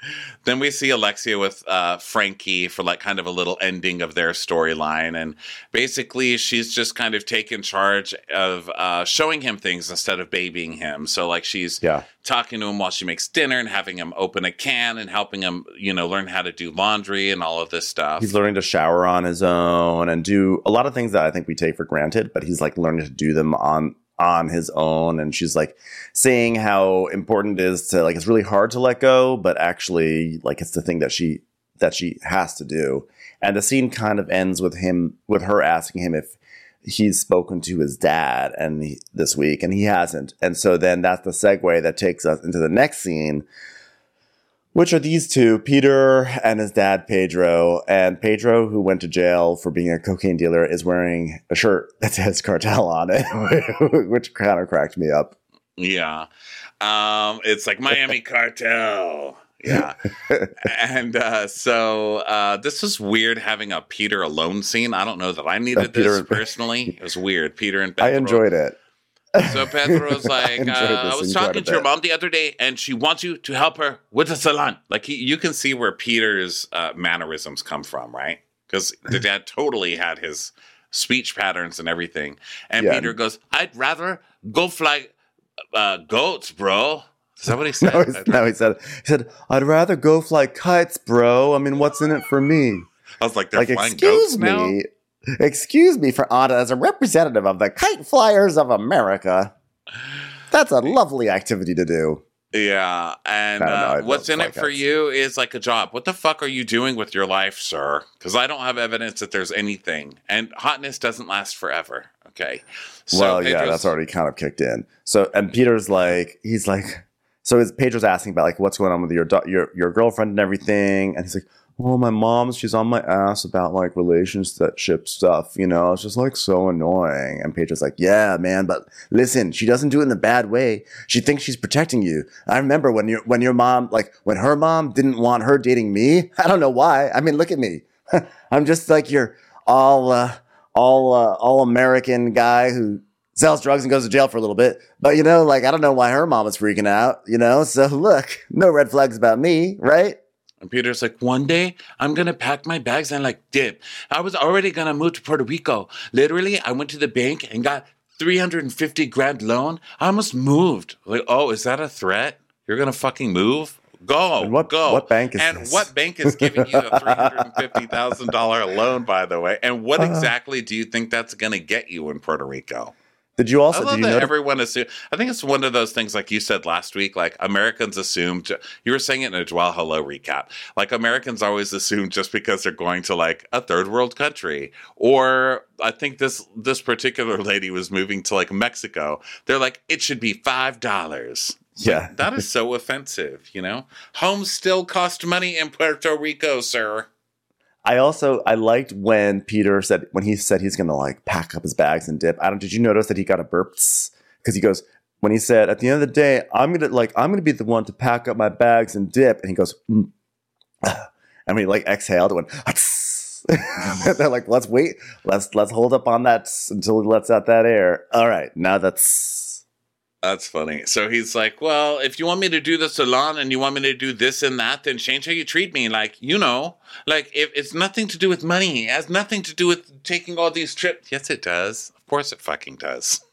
Then we see Alexia with uh, Frankie for like kind of a little ending of their storyline. And basically she's just kind of taken charge of uh, showing him things instead of babying him. So like she's Yeah. talking to him while she makes dinner and having him open a can and helping him, you know, learn how to do laundry and all of this stuff. He's learning to shower on his own and do a lot of things that I think we take for granted, but he's like learning to do them on on his own. And she's like saying how important it is to like, it's really hard to let go, but actually like it's the thing that she, that she has to do. And the scene kind of ends with him, with her asking him if he's spoken to his dad and he, this week, and he hasn't. And so then that's the segue that takes us into the next scene, which are these two, Peter and his dad, Pedro. And Pedro, who went to jail for being a cocaine dealer, is wearing a shirt that says Cartel on it, which kind of cracked me up. Yeah. Um, it's like Miami Cartel. Yeah. And uh, so uh, this was weird having a Peter alone scene. I don't know that I needed Uh, Peter this and- personally. It was weird. Peter and Pedro. I enjoyed it. So Pedro's like, enjoyed uh, this I was scene quite talking a to your bit. mom the other day, and she wants you to help her with the salon. Like, he, you can see where Peter's uh, mannerisms come from, right? Because the dad totally had his speech patterns and everything. And Yeah. Peter goes, I'd rather go fly uh, goats, bro. Is that what he said? No, he's- no, he said, he said, I'd rather go fly kites, bro. I mean, what's in it for me? I was like, they're Like, flying excuse goats now? me. Excuse me, for Anna, as a representative of the Kite Flyers of America. That's a lovely activity to do. Yeah, and I don't know, uh, I what's love in it for podcasts. you is like a job. What the fuck are you doing with your life, sir? Because I don't have evidence that there's anything. And hotness doesn't last forever, okay? So well, yeah, Pedro's- that's already kind of kicked in. So, and Peter's like, he's like, so his Pedro's asking about like what's going on with your do- your your girlfriend and everything, and he's like, well, my mom, she's on my ass about like relationship stuff, you know. It's just like so annoying. And Pedro's like, yeah, man, but listen, she doesn't do it in a bad way. She thinks she's protecting you. I remember when your when your mom, like when her mom didn't want her dating me. I don't know why. I mean, look at me. I'm just like your all uh, all uh, all American guy who sells drugs and goes to jail for a little bit. But, you know, like, I don't know why her mom is freaking out, you know? So, look, no red flags about me, right? And Peter's like, one day I'm going to pack my bags and like dip. I was already going to move to Puerto Rico. Literally, I went to the bank and got three hundred fifty grand loan. I almost moved. Like, oh, is that a threat? You're going to fucking move? Go, And what- go. what bank is and this? what bank is giving you a three hundred fifty thousand dollars loan, by the way? And what exactly do you think that's going to get you in Puerto Rico? Did you also, I love did you that notice? everyone assume. I think it's one of those things, like you said last week, like Americans assumed, you were saying it in a Dwell Hello recap, like Americans always assume just because they're going to like a third world country, or I think this, this particular lady was moving to like Mexico. They're like, it should be five dollars. Yeah. That is so offensive, you know? Homes still cost money in Puerto Rico, sir. I also, I liked when Peter said, when he said he's going to like pack up his bags and dip. Adam, did you notice that he got a burp? Because he goes, when he said, at the end of the day, I'm going to like, I'm going to be the one to pack up my bags and dip. And he goes, mm. And when he like exhaled, it went, they're like, let's wait. Let's, let's hold up on that until he lets out that air. All right. Now that's, That's funny. So he's like, well, if you want me to do the salon and you want me to do this and that, then change how you treat me. Like, you know, like if it's nothing to do with money. It has nothing to do with taking all these trips. Yes, it does. Of course it fucking does.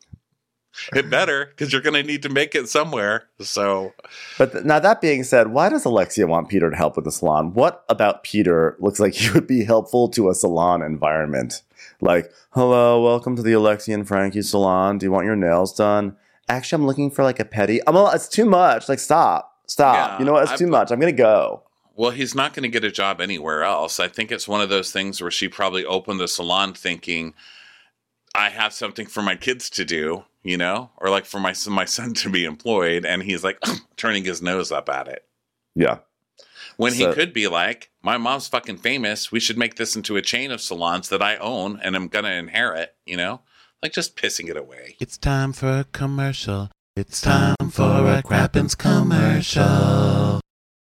It better, because you're going to need to make it somewhere. So, but th- now that being said, why does Alexia want Peter to help with the salon? What about Peter looks like he would be helpful to a salon environment? Like, hello, welcome to the Alexia and Frankie salon. Do you want your nails done? Actually, I'm looking for like a pedi. I'm a, it's too much. Like, stop, stop. Yeah, you know what? It's I- too much. I'm going to go. well, he's not going to get a job anywhere else. I think it's one of those things where she probably opened the salon thinking, I have something for my kids to do, you know, or like for my son, my son to be employed. And he's like turning his nose up at it. Yeah. When So- he could be like, my mom's fucking famous. We should make this into a chain of salons that I own and I'm going to inherit, you know, like just pissing it away. It's time for a commercial. It's time for a Crappens commercial.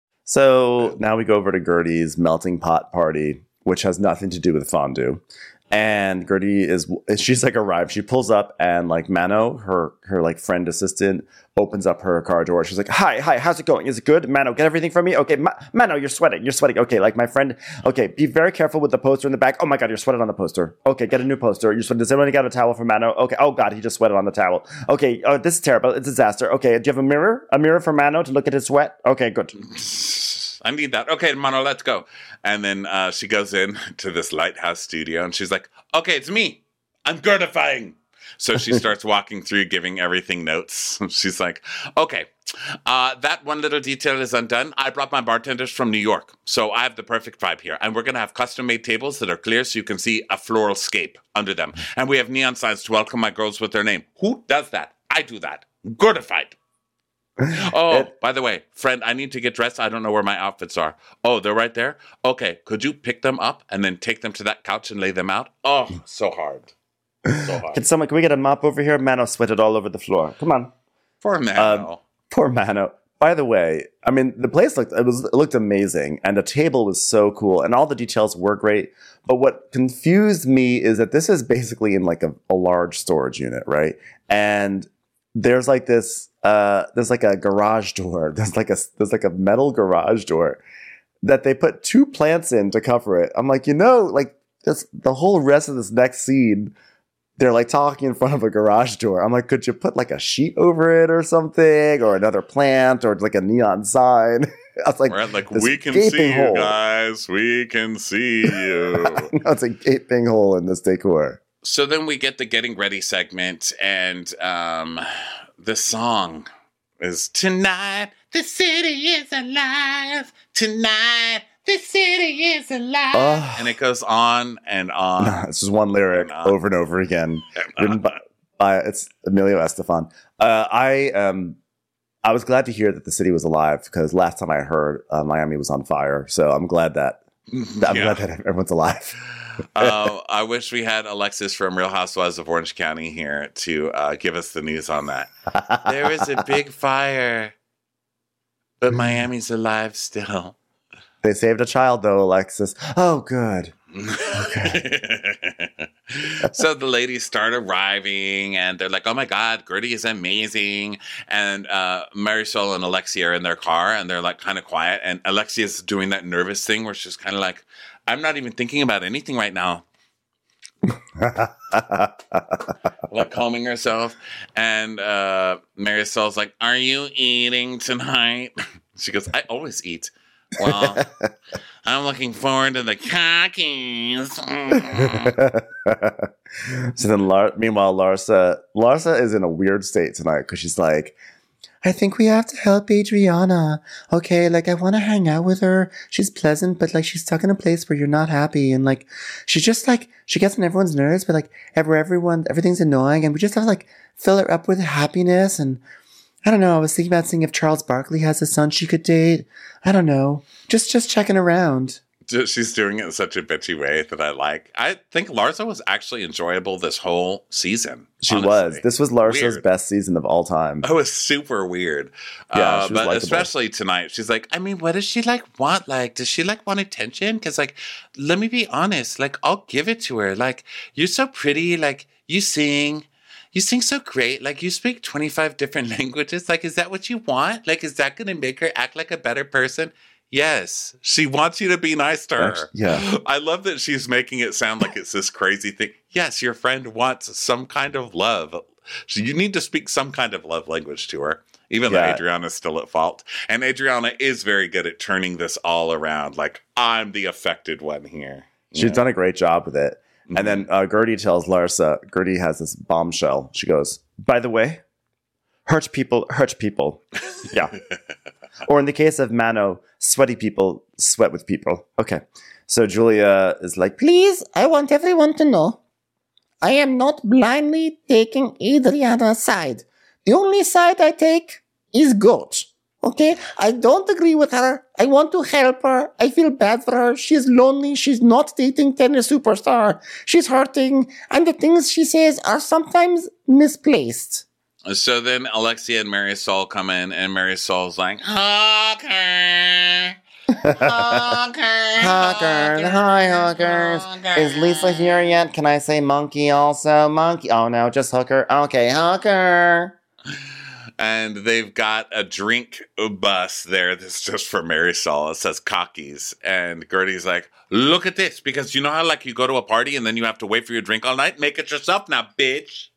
So now we go over to Gertie's melting pot party, which has nothing to do with fondue. And Gertie is, she's like arrived. She pulls up and like Mano, her, her like friend assistant, opens up her car door. She's like, hi, hi, how's it going? Is it good? Mano, get everything from me? Okay, Ma- Mano, you're sweating. You're sweating. Okay, like my friend, okay, be very careful with the poster in the back. Oh my God, you're sweating on the poster. Okay, get a new poster. You're sweating. Does anyone got a towel for Mano? Okay, oh God, he just sweated on the towel. Okay, oh, this is terrible. It's a disaster. Okay, do you have a mirror? A mirror for Mano to look at his sweat? Okay, good. I need that. Okay, Mano, let's go. And then uh, she goes in to this lighthouse studio and she's like, okay, it's me. I'm Gertifying. So she starts walking through, giving everything notes. She's like, okay, uh, that one little detail is undone. I brought my bartenders from New York. So I have the perfect vibe here. And we're going to have custom-made tables that are clear so you can see a floral scape under them. And we have neon signs to welcome my girls with their name. Who does that? I do that. Gertified. Oh, it, by the way, friend, I need to get dressed. I don't know where my outfits are. Oh, they're right there? Okay, could you pick them up and then take them to that couch and lay them out? Oh, so hard. So hard. Can someone, can we get a mop over here? Mano sweated all over the floor. Come on. Poor Mano. Uh, poor Mano. By the way, I mean, the place looked, it was, it looked amazing and the table was so cool and all the details were great. But what confused me is that this is basically in like a, a large storage unit, right? And there's like this, uh, there's like a garage door. There's like a, there's like a metal garage door that they put two plants in to cover it. I'm like, you know, like this, the whole rest of this next scene, they're like talking in front of a garage door. I'm like, could you put like a sheet over it or something, or another plant, or like a neon sign? I was like, We're at like, we can see hole. you guys. We can see you. No, it's a gaping hole in this decor. So then we get the getting ready segment, and um, the song is "Tonight the city is alive. Tonight the city is alive," uh, and it goes on and on. No, it's just one lyric and over and over again. Written by, by it's Emilio Estefan. Uh, I um, I was glad to hear that the city was alive because last time I heard, uh, Miami was on fire. So I'm glad that I'm yeah. glad that everyone's alive. uh, I wish we had Alexis from Real Housewives of Orange County here to uh, give us the news on that. There is a big fire, but Miami's alive still. They saved a child, though, Alexis. Oh, good. Okay. So the ladies start arriving, and they're like, oh, my God, Gertie is amazing. And uh, Marisol and Alexia are in their car, and they're, like, kind of quiet. And Alexia is doing that nervous thing where she's kind of like, I'm not even thinking about anything right now. Like calming herself. And uh, Marisol's like, are you eating tonight? She goes, I always eat. Well, I'm looking forward to the cookies. So then, Lar- meanwhile, Larsa, Larsa is in a weird state tonight because she's like, I think we have to help Adriana. Okay, like I want to hang out with her. She's pleasant, but like she's stuck in a place where you're not happy. And like, she's just like, she gets on everyone's nerves, but like every, everyone, everything's annoying. And we just have to like fill her up with happiness. And I don't know. I was thinking about seeing if Charles Barkley has a son she could date. I don't know. Just, just checking around. She's doing it in such a bitchy way that I like. I think Larsa was actually enjoyable this whole season. She honestly. was. This was Larsa's Weird. best season of all time. It was super weird. Yeah, uh, she was but likable. especially tonight, she's like, I mean, what does she like want? Like, does she like want attention? Because like, let me be honest. Like, I'll give it to her. Like, you're so pretty. Like, you sing. You sing so great. Like, you speak twenty-five different languages. Like, is that what you want? Like, is that going to make her act like a better person? Yes, she wants you to be nice to her. Actually, yeah. I love that she's making it sound like it's this crazy thing. Yes, your friend wants some kind of love. So you need to speak some kind of love language to her, even Yeah. though Adriana's still at fault. And Adriana is very good at turning this all around. Like, I'm the affected one here. You She's know? done a great job with it. Mhm. And then uh, Gertie tells Larsa, Gertie has this bombshell. She goes, by the way, hurt people, hurt people. Yeah. Or in the case of Mano, sweaty people sweat with people. Okay. So Julia is like, please, I want everyone to know I am not blindly taking Adriana's side. The only side I take is goat. Okay? I don't agree with her. I want to help her. I feel bad for her. She's lonely. She's not dating tennis superstar. She's hurting. And the things she says are sometimes misplaced. So then Alexia and Marisol come in, and Marisol's like, okay, okay. Hawkers, hi Hawkers. Is Lisa here yet? Can I say monkey also? Monkey. Oh no, just Hooker. Okay, Hawker. And they've got a drink bus there that's just for Marisol. It says Cockies. And Gertie's like, look at this. Because you know how, like, you go to a party and then you have to wait for your drink all night? Make it yourself now, bitch.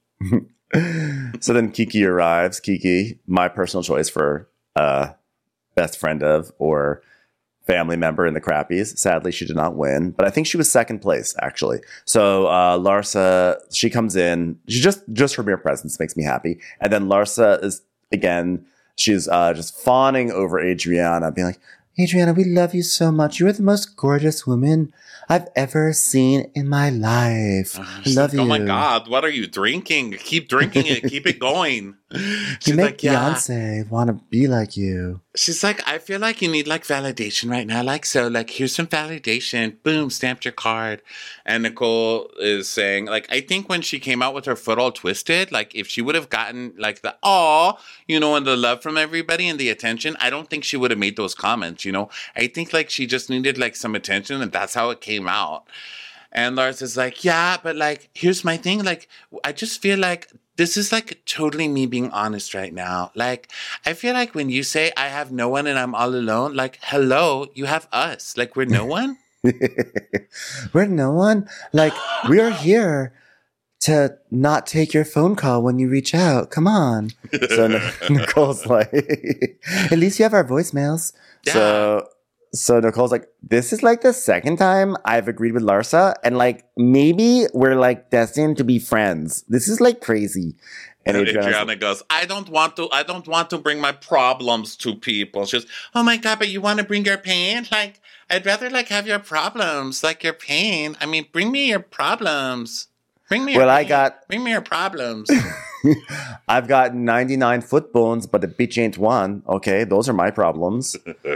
So then Kiki arrives. Kiki, my personal choice for uh, best friend of or family member in the Crappies. Sadly, she did not win. But I think she was second place, actually. So uh, Larsa, she comes in. She just, just her mere presence makes me happy. And then Larsa is, again, she's uh, just fawning over Adriana, being like, Adriana, we love you so much. You are the most gorgeous woman I've ever seen in my life. I love like, you. Oh my God, what are you drinking? Keep drinking it. Keep it going. She's You make like, yeah. Beyonce want to be like you. She's like, I feel like you need like validation right now. Like, so like, here's some validation. Boom, stamped your card. And Nicole is saying, like, I think when she came out with her foot all twisted, like if she would have gotten like the, aw, you know, and the love from everybody and the attention, I don't think she would have made those comments, you know. I think like she just needed like some attention and that's how it came out. And Lars is like, yeah, but like, here's my thing. Like, I just feel like this is like totally me being honest right now. Like, I feel like when you say I have no one and I'm all alone, like, hello, you have us. Like, we're no one. We're no one. Like, we are here to not take your phone call when you reach out. Come on. So Nic- Nicole's like, at least you have our voicemails. Yeah. So, so Nicole's like, this is like the second time I've agreed with Larsa. And like, maybe we're like destined to be friends. This is like crazy. And And Adriana's Adriana like, goes, I don't want to, I don't want to bring my problems to people. She goes, oh my God, but you want to bring your pain? Like, I'd rather like have your problems, like your pain. I mean, bring me your problems. Bring me your well, I pain. got, Bring me your problems. I've got ninety-nine foot bones, but a bitch ain't one. Okay. Those are my problems.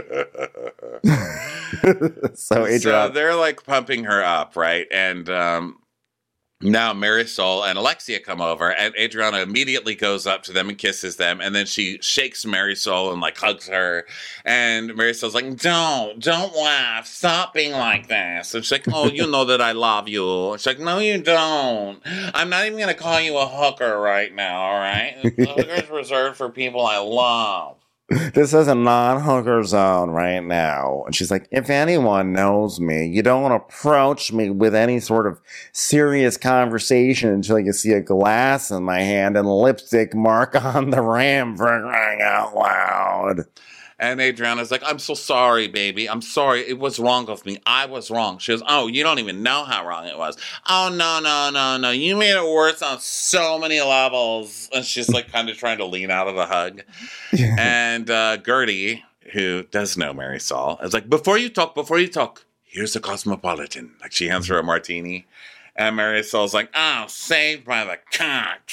So Adriana. So they're like pumping her up, right? And um, now Marisol and Alexia come over, and Adriana immediately goes up to them and kisses them, and then she shakes Marisol and like hugs her, and Marisol's like, "Don't, don't laugh, stop being like this." And she's like, "Oh, you know that I love you." She's like, "No, you don't. I'm not even gonna call you a hooker right now. All right, the hooker's reserved for people I love." This is a non-hooker zone right now. And she's like, if anyone knows me, you don't want to approach me with any sort of serious conversation until you see a glass in my hand and a lipstick mark on the rim, for crying out loud. And Adriana's like, I'm so sorry, baby. I'm sorry. It was wrong of me. I was wrong. She goes, oh, you don't even know how wrong it was. Oh, no, no, no, no. You made it worse on so many levels. And she's like kind of trying to lean out of the hug. Yeah. And uh, Gertie, who does know Marisol, is like, before you talk, before you talk, here's a Cosmopolitan. Like she hands her a martini. And Marisol's like, oh, saved by the cock.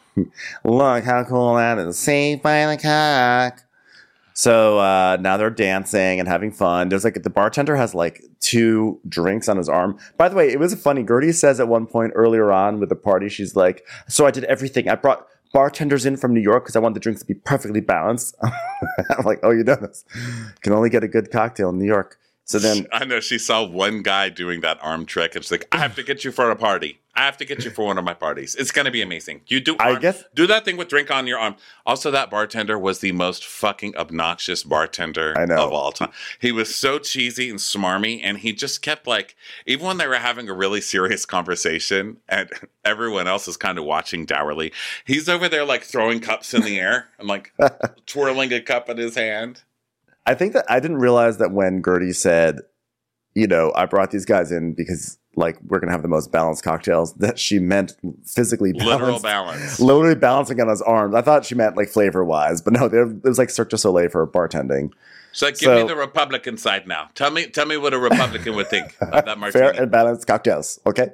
Look how cool that is. Saved by the cock. So uh, now they're dancing and having fun. There's like the bartender has like two drinks on his arm. By the way, it was funny. Gertie says at one point earlier on with the party, she's like, so I did everything. I brought bartenders in from New York because I want the drinks to be perfectly balanced. I'm like, oh, you know this. You can only get a good cocktail in New York. So then I know she saw one guy doing that arm trick and she's like, I have to get you for a party. I have to get you for one of my parties. It's going to be amazing. You do I arm, guess- do that thing with drink on your arm. Also, that bartender was the most fucking obnoxious bartender I know. of all time. He was so cheesy and smarmy, and he just kept like, even when they were having a really serious conversation and everyone else is kind of watching dourly, he's over there like throwing cups in the air and like twirling a cup in his hand. I think that I didn't realize that when Gertie said, you know, I brought these guys in because like we're gonna have the most balanced cocktails, that she meant physically balanced, Literal balance. literally balancing on his arms. I thought she meant like flavor wise, but no, it was like Cirque du Soleil for bartending. So like, give So- me the Republican side now. Tell me, tell me what a Republican would think of that martini. Fair and balanced cocktails, okay?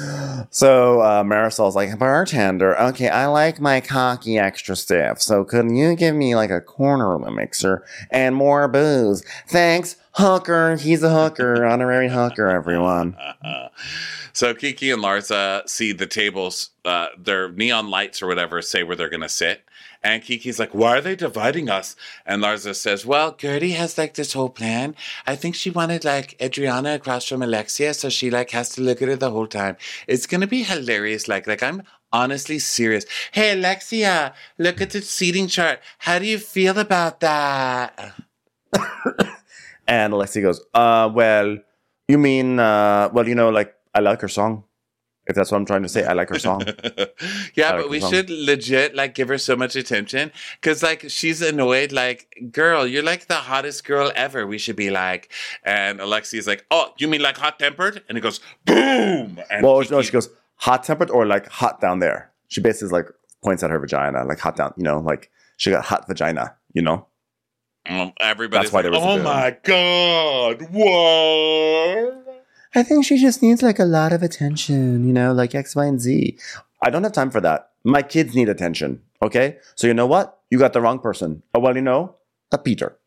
So uh, Marisol's like, bartender, okay, I like my cocky extra stiff, so couldn't you give me like a corner of the mixer and more booze? Thanks, hooker. He's a hooker, honorary hooker, everyone. So Kiki and Larsa see the tables, uh, their neon lights or whatever say where they're going to sit. And Kiki's like, why are they dividing us? And Larsa says, well, Gertie has like this whole plan. I think she wanted like Adriana across from Alexia. So she like has to look at her the whole time. It's going to be hilarious. Like, like I'm honestly serious. Hey, Alexia, look at the seating chart. How do you feel about that? And Alexia goes, uh, well, you mean, uh, well, you know, like, I like her song. If that's what I'm trying to say, I like her song. yeah, like but we song. should legit like give her so much attention because like she's annoyed. Like, girl, you're like the hottest girl ever. We should be like, and Alexia's like, oh, you mean like hot tempered? And it goes boom. And Well, Kiki- no, she goes, hot tempered or like hot down there. She basically like points at her vagina, like hot down, you know, like she got hot vagina, you know? Um, everybody's That's why like, there was a oh bit of- my god, what? I think she just needs like a lot of attention, you know, like X, Y, and Z. I don't have time for that. My kids need attention, okay? So you know what? You got the wrong person. Oh, well, you know, a Peter.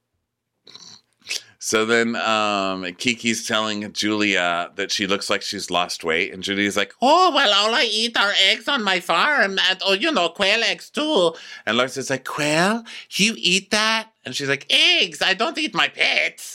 So then um, Kiki's telling Julia that she looks like she's lost weight. And Julia's like, oh, well, all I eat are eggs on my farm. And, oh, you know, quail eggs too. And Larsa's like, quail? You eat that? And she's like, eggs. I don't eat my pets.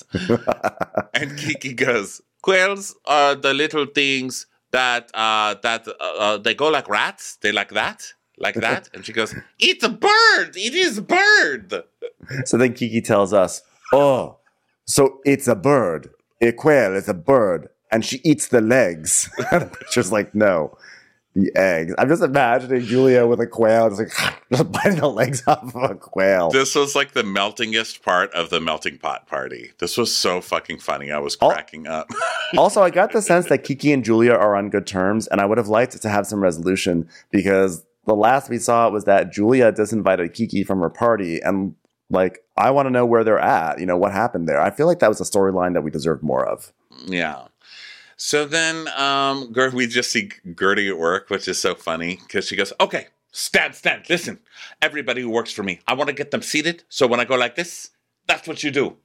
And Kiki goes, quails are the little things that, uh, that uh, uh, they go like rats. They like that. Like that. And she goes, it's a bird. It is a bird. So then Kiki tells us, oh, so it's a bird. A quail is a bird. And she eats the legs. And the picture's like, no, the eggs. I'm just imagining Julia with a quail, just like just biting the legs off of a quail. This was like the meltingest part of the melting pot party. This was so fucking funny. I was Oh. cracking up. Also, I got the sense that Kiki and Julia are on good terms, and I would have liked to have some resolution because the last we saw was that Julia disinvited Kiki from her party, and like, I want to know where they're at. You know, what happened there? I feel like that was a storyline that we deserved more of. Yeah. So then um, Ger- we just see Gertie at work, which is so funny because she goes, okay, stand, stand, listen. Everybody who works for me, I want to get them seated. So when I go like this, that's what you do.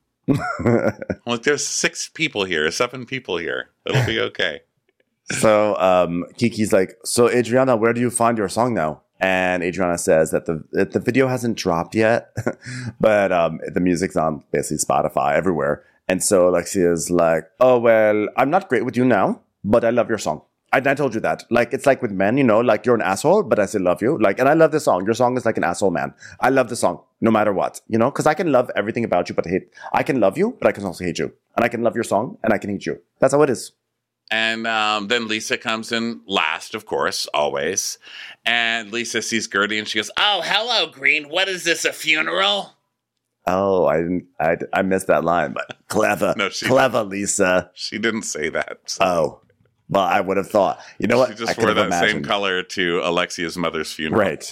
Like, there's six people here, seven people here. It'll be okay. So um, Kiki's like, so Adriana, where do you find your song now? And Adriana says that the that the video hasn't dropped yet, but um, the music's on basically Spotify everywhere. And so Alexia's like, oh, well, I'm not great with you now, but I love your song. I, I told you that. Like, it's like with men, you know, like you're an asshole, but I still love you. Like, and I love this song. Your song is like an asshole man. I love the song no matter what, you know, because I can love everything about you, but hate. I can love you, but I can also hate you. And I can love your song and I can hate you. That's how it is. And um, then Lisa comes in last, of course, always. And Lisa sees Gertie and she goes, oh, hello, Green. What is this, a funeral? Oh, I didn't. I, I missed that line, but clever, No, she- clever, Lisa. She didn't say that. So Oh, well, I would have thought. You know what? she just I could wore have that same imagined. color to Alexia's mother's funeral. Right.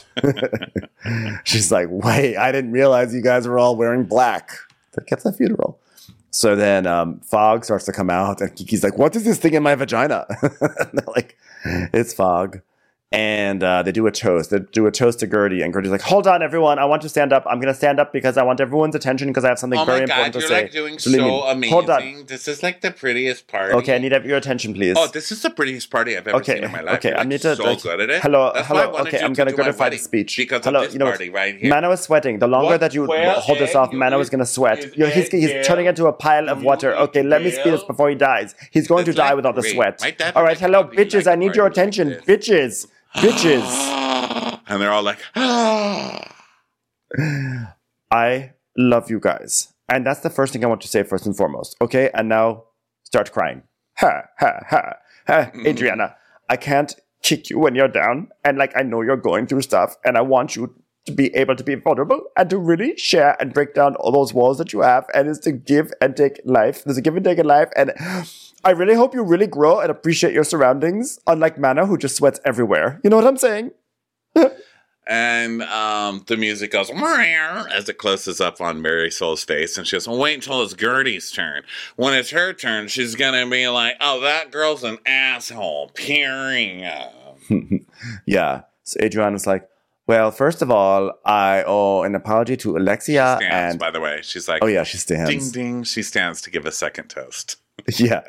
She's like, wait, I didn't realize you guys were all wearing black. Like, it's a funeral. So then um, Fog starts to come out, and Kiki's like, what is this thing in my vagina? And they're like, it's Fog. And uh, they do a toast. They do a toast to Gertie, and Gertie's like, hold on, everyone. I want to stand up. I'm going to stand up because I want everyone's attention because I have something Oh very my God, important to you're say. like doing So leave me- so amazing. Hold on. This is like the prettiest party. Okay, I need your attention, please. Oh, this is the prettiest party I've ever Okay, seen in my life. okay, You're I like need to- so like, good at it. hello, That's hello, why I wanted okay, you I'm to gonna do go my to fight the wedding, speech. because Hello, of this you know what? party right here. Mano is sweating. The longer What that you quail hold this egg off, you Mano is eat going to sweat. is You know, he's egg he's yolk. turning into a pile of You water. eat Okay, let me speed this quail. before he dies. He's going to It's die like with all the great. sweat. My dad All would right, make hello, a puppy bitches. like I a need your party like attention. this. Bitches. Bitches. And they're all like, ah. I love you guys. And that's the first thing I want to say first and foremost. Okay, and now start crying. Ha, ha, ha. Ha, Adriana, I can't kick you when you're down. And like, I know you're going through stuff. And I want you to be able to be vulnerable and to really share and break down all those walls that you have. And it's to give and take life. There's a give and take in life. And I really hope you really grow and appreciate your surroundings, unlike Mana, who just sweats everywhere. You know what I'm saying? And um, the music goes as it closes up on Marisol's face, and she goes, well, "Wait until it's Gertie's turn. When it's her turn, she's gonna be like, oh, that girl's an asshole." Period. Yeah. So Adriana's like, Well, first of all, I owe an apology to Alexia. Stands, and by the way. She's like, oh yeah, she stands. ding, ding. She stands to give a second toast. Yeah.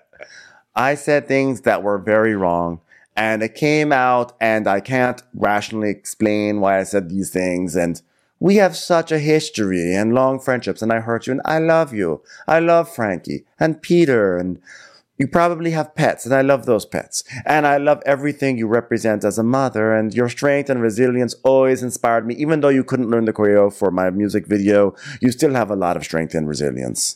I said things that were very wrong, and it came out, and I can't rationally explain why I said these things. And we have such a history and long friendships, and I hurt you, and I love you. I love Frankie and Peter, and you probably have pets, and I love those pets. And I love everything you represent as a mother, and your strength and resilience always inspired me. Even though you couldn't learn the choreo for my music video, you still have a lot of strength and resilience.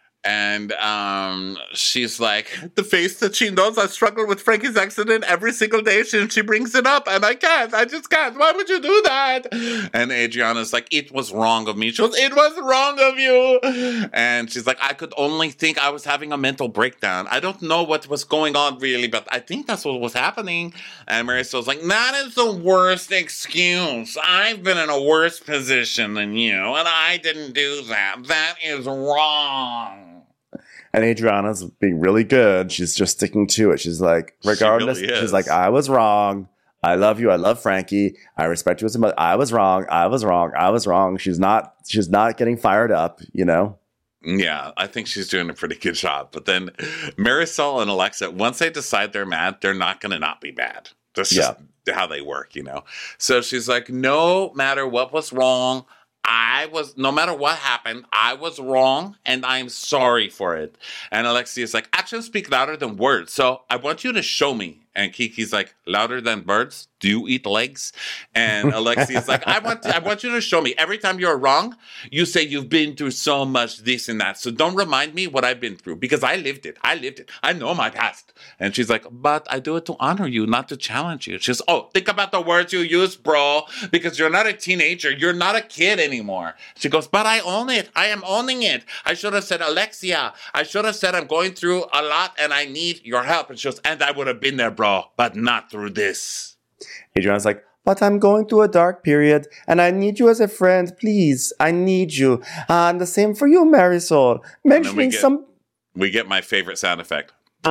And um, she's like, the face that she knows I struggle with Frankie's accident every single day. She, she brings it up, and I can't. I just can't. Why would you do that? And Adriana's like, it was wrong of me. She goes, it was wrong of you. And she's like, I could only think I was having a mental breakdown. I don't know what was going on really, but I think that's what was happening. And Marisol's like, that is the worst excuse. I've been in a worse position than you, and I didn't do that. That is wrong. And Adriana's being really good. She's just sticking to it. She's like, regardless, She really is. she's like, I was wrong. I love you. I love Frankie. I respect you as a mother. I was wrong. I was wrong. I was wrong. She's not, she's not getting fired up, you know? Yeah, I think she's doing a pretty good job. But then Marisol and Alexa, once they decide they're mad, they're not going to not be mad. That's just how they work, you know? So she's like, no matter what was wrong, I was, no matter what happened, I was wrong, and I'm sorry for it. And Alexia's like, actions speak louder than words, so I want you to show me. And Kiki's like, louder than birds? Do you eat legs? And Alexia's like, I want to, I want you to show me. Every time you're wrong, you say you've been through so much this and that. So don't remind me what I've been through, because I lived it. I lived it. I know my past. And she's like, but I do it to honor you, not to challenge you. She's, oh, think about the words you use, bro, because you're not a teenager. You're not a kid anymore. She goes, but I own it. I am owning it. I should have said, Alexia, I should have said I'm going through a lot and I need your help. And she goes, and I would have been there, bro, but not through this. Adriana's like, but I'm going through a dark period, and I need you as a friend. Please, I need you. Uh, and the same for you, Marisol. Mentioning get, some... We get my favorite sound effect.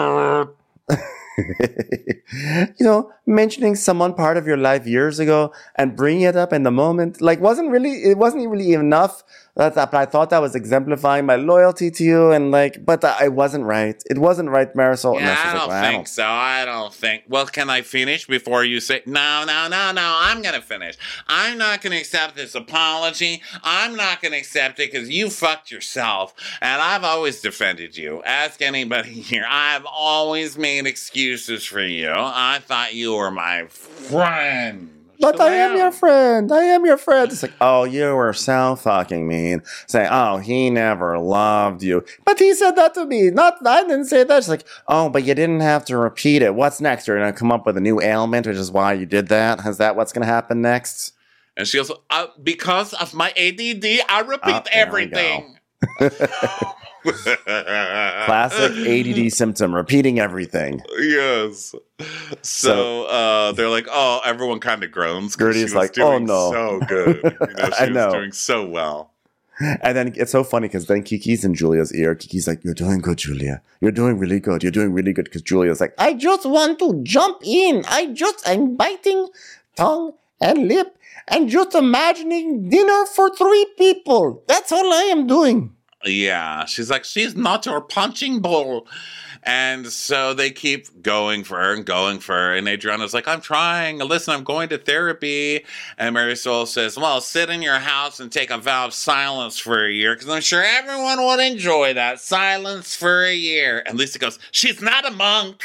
You know, mentioning someone part of your life years ago and bringing it up in the moment, like, wasn't really, it wasn't really enough. That, but I thought that was exemplifying my loyalty to you, and like, but I wasn't right. It wasn't right, Marisol. Yeah, I like, don't well, think I don't. so. I don't think. Well, can I finish before you say, no, no, no, no, I'm going to finish. I'm not going to accept this apology. I'm not going to accept it because you fucked yourself. And I've always defended you. Ask anybody here. I've always made excuses for you. I thought you were my friend. But So I am am. your friend. I am your friend. It's like, oh, you were so fucking mean. Saying, oh, he never loved you. But he said that to me. Not, I didn't say that. It's like, oh, but you didn't have to repeat it. What's next? You're going to come up with a new ailment, which is why you did that? Is that what's going to happen next? And she goes, uh, because of my A D D, I repeat Oh, there we everything. Classic A D D symptom, repeating everything. Yes. So uh, they're like, oh, everyone kind of groans. 'cause Gertie's she was like, oh, doing no. so good. You know, she I know. was doing so well. And then it's so funny because then Kiki's in Julia's ear. Kiki's like, you're doing good, Julia. You're doing really good. You're doing really good. Because Julia's like, I just want to jump in. I just, I'm biting tongue and lip and just imagining dinner for three people. That's all I am doing. Yeah, she's like, she's not your punching ball. And so they keep going for her and going for her. And Adriana's like, I'm trying. Listen, I'm going to therapy. And Marisol says, well, sit in your house and take a vow of silence for a year, because I'm sure everyone would enjoy that. Silence for a year. And Lisa goes, she's not a monk.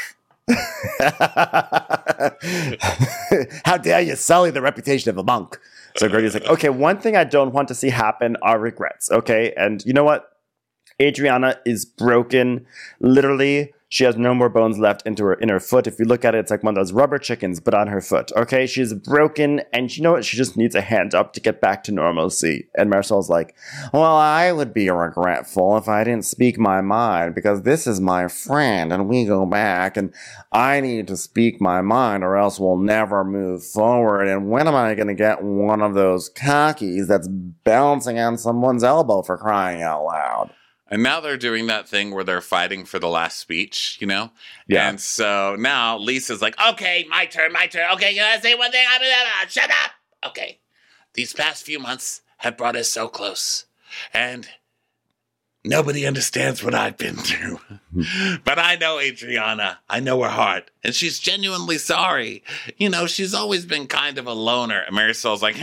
How dare you sully the reputation of a monk? So Gertie's like, okay, one thing I don't want to see happen are regrets, okay? And you know what? Adriana is broken. Literally, she has no more bones left into her in her foot. If you look at it, it's like one of those rubber chickens, but on her foot, okay? She's broken, and you know what? She just needs a hand up to get back to normalcy. And Marisol's like, well, I would be regretful if I didn't speak my mind, because this is my friend, and we go back, and I need to speak my mind, or else we'll never move forward. And when am I going to get one of those cockies that's bouncing on someone's elbow, for crying out loud? And now they're doing that thing where they're fighting for the last speech, you know? Yeah. And so now Lisa's like, okay, my turn, my turn. Okay, you gotta say one thing. I'm gonna shut up. Okay. these past few months have brought us so close. And nobody understands what I've been through. But I know Adriana. I know her heart. And she's genuinely sorry. You know, she's always been kind of a loner. And Marisol's like,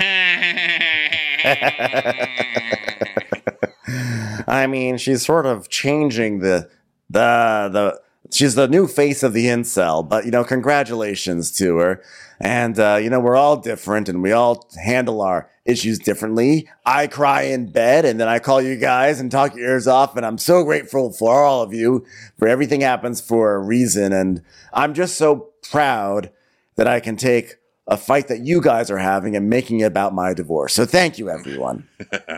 I mean, she's sort of changing the, the, the, she's the new face of the incel, but, you know, congratulations to her. And, uh, you know, we're all different and we all handle our issues differently. I cry in bed and then I call you guys and talk your ears off. And I'm so grateful for all of you, for everything happens for a reason. And I'm just so proud that I can take a fight that you guys are having and making it about my divorce. So thank you, everyone.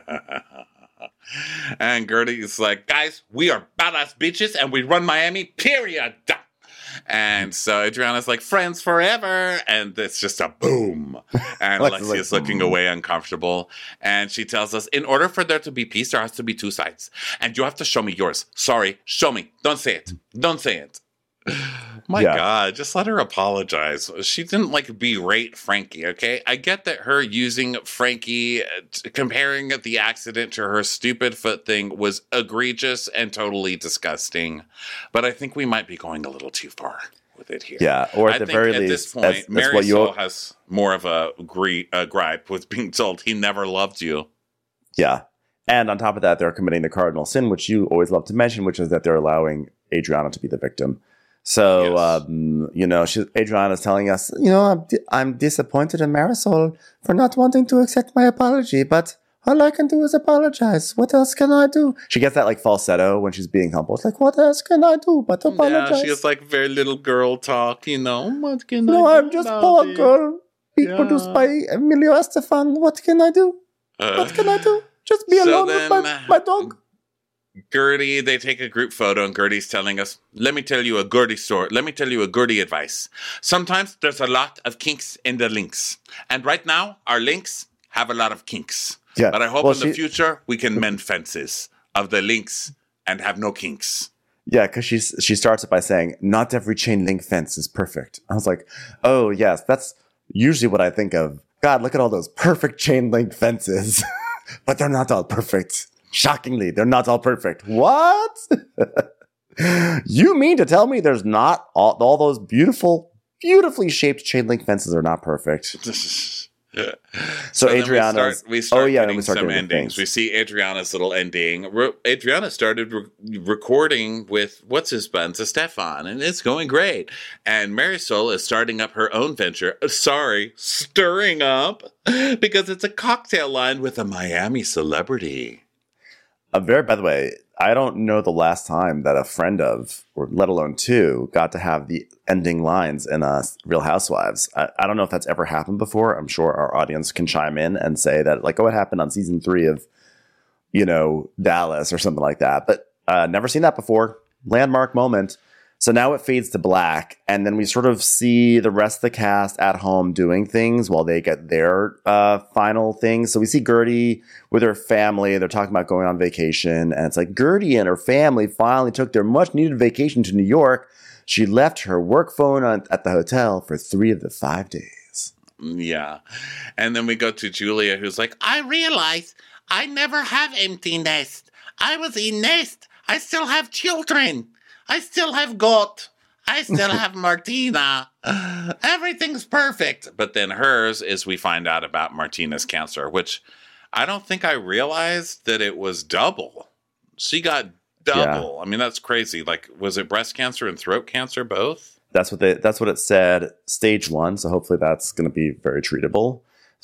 And Gertie's like, guys, we are badass bitches and we run Miami, period. And so Adriana's like, friends forever. And it's just a boom. And Alexia's like, looking away uncomfortable. And she tells us, in order for there to be peace, there has to be two sides. And you have to show me yours. Sorry, show me. Don't say it. Don't say it. My yeah. God, just let her apologize. She didn't like berate Frankie, okay? I get that her using Frankie, t- comparing the accident to her stupid foot thing was egregious and totally disgusting. But I think we might be going a little too far with it here. Yeah, or at I the think very at least, this point, that's, that's Marisol has more of a, gri- a gripe with being told he never loved you. Yeah. And on top of that, they're committing the cardinal sin, which you always love to mention, which is that they're allowing Adriana to be the victim. So, yes. um, you know, she, Adriana's telling us, you know, I'm, di- I'm disappointed in Marisol for not wanting to accept my apology, but all I can do is apologize. What else can I do? She gets that like falsetto when she's being humble. It's like, what else can I do but apologize? Yeah, she has like very little girl talk, you know. What can no, I I'm do just about poor it? girl. Being Yeah. produced by Emilio Estefan. What can I do? Uh, what can I do? Just be so alone then, with my, my dog. Gertie, they take a group photo, and Gertie's telling us, let me tell you a Gertie story. Let me tell you a Gertie advice. Sometimes there's a lot of kinks in the links. And right now, our links have a lot of kinks. Yeah. But I hope Well, in she- the future, we can mend fences of the links and have no kinks. Yeah, because she's she starts it by saying, not every chain link fence is perfect. I was like, oh, yes, that's usually what I think of. God, look at all those perfect chain link fences. But they're not all perfect. Shockingly, they're not all perfect. What? You mean to tell me there's not all, all those beautiful, beautifully shaped chain link fences are not perfect? So, so Adriana's... We start, we start oh, yeah, getting then we start some doing endings. things. We see Adriana's little ending. Re- Adriana started re- recording with, what's his buns, Stefan, and it's going great. And Marisol is starting up her own venture. Uh, sorry, stirring up, because it's a cocktail line with a Miami celebrity. A very, by the way, I don't know the last time that a friend of, or let alone two, got to have the ending lines in uh, Real Housewives. I, I don't know if that's ever happened before. I'm sure our audience can chime in and say that, like, oh, it happened on season three of, you know, Dallas or something like that. But uh, never seen that before. Landmark moment. So now it fades to black, and then we sort of see the rest of the cast at home doing things while they get their uh, final things. So we see Gertie with her family. They're talking about going on vacation, and it's like Gertie and her family finally took their much-needed vacation to New York. She left her work phone on, at the hotel for three of the five days. Yeah. And then we go to Julia, who's like, I realize I never have empty nest. I was in nest. I still have children. I still have goat. I still have Martina. Everything's perfect. But then hers is we find out about Martina's cancer, which I don't think I realized that it was double. She got double. Yeah. I mean, that's crazy. Like, was it breast cancer and throat cancer both? That's what they. That's what it said. Stage one. So hopefully that's going to be very treatable.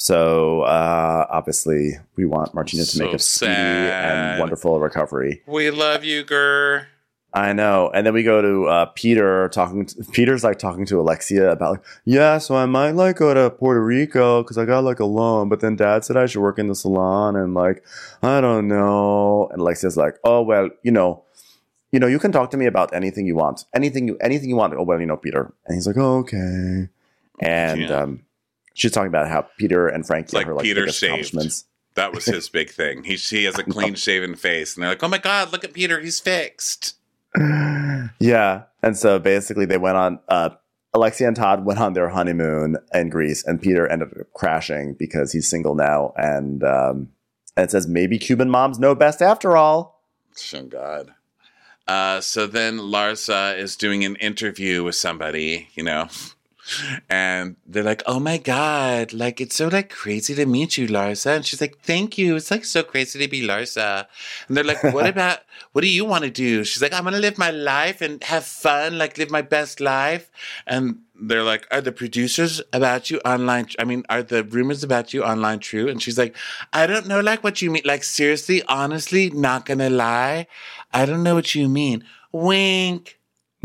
So uh, obviously we want Martina to so make a speedy sad. and wonderful recovery. We love you, Gur. I know. And then we go to uh, Peter talking. To, Peter's like talking to Alexia about, like, yeah, so I might like go to Puerto Rico because I got like a loan. But then Dad said I should work in the salon, and like, I don't know. And Alexia's like, oh well, you know, you know, you can talk to me about anything you want, anything you, anything you want. Oh well, you know, Peter. And he's like, oh, okay. And yeah. um, she's talking about how Peter and Frankie like are her like Peter biggest shaved. accomplishments. That was his big thing. He he has a clean shaven face, and they're like, oh my God, look at Peter, he's fixed. Yeah. And so basically they went on uh Alexia and Todd went on their honeymoon in Greece, and Peter ended up crashing because he's single now. And, um, and it says maybe Cuban moms know best after all. Oh, God. Uh, so then Larsa is doing an interview with somebody, you know, and they're like, oh my God, like, it's so like crazy to meet you, Larsa. And she's like, thank you. It's like so crazy to be Larsa. And they're like, what about, what do you want to do? She's like, I'm going to live my life and have fun, like live my best life. And they're like, are the producers about you online? I mean, are the rumors about you online true? And she's like, I don't know, like what you mean. Like, seriously, honestly, not going to lie. I don't know what you mean. Wink.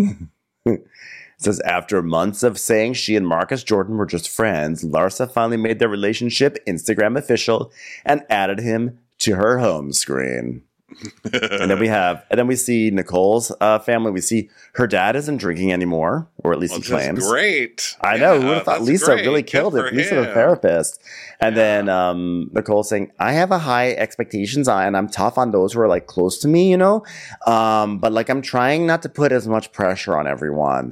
It says, after months of saying she and Marcus Jordan were just friends, Larsa finally made their relationship Instagram official and added him to her home screen. And then we have, and then we see Nicole's uh, family. We see her dad isn't drinking anymore, or at least Well, he claims. that's great. I know. Yeah, Who would have thought? that's Lisa great. really Good killed for it. Lisa, the him. therapist. And Yeah. then um, Nicole saying, I have a high expectations on, and I'm tough on those who are like close to me, you know? Um, but like, I'm trying not to put as much pressure on everyone.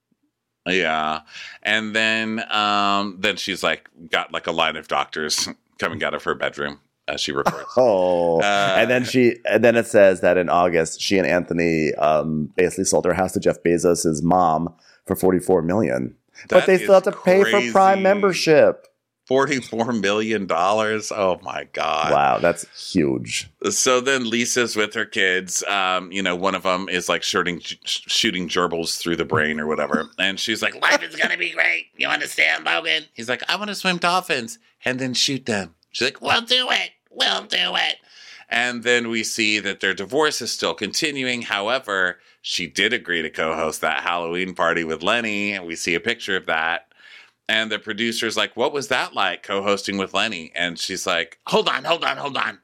Yeah. And then um then she's like got like a line of doctors coming out of her bedroom as she records. Oh, Uh, and then she, and then it says that in August, she and Anthony um, basically sold their house to Jeff Bezos' mom for forty-four million. But That they still have is to pay for Prime crazy. membership. forty-four million dollars. Oh my God. Wow, that's huge. So then Lisa's with her kids. Um, you know, one of them is like shooting, sh- shooting gerbils through the brain or whatever. And she's like, life is going to be great. You understand, Logan? He's like, I want to swim dolphins and then shoot them. She's like, we'll do it. We'll do it. And then we see that their divorce is still continuing. However, she did agree to co-host that Halloween party with Lenny. And we see a picture of that. And the producer's like, what was that like, co-hosting with Lenny? And she's like, hold on, hold on, hold on.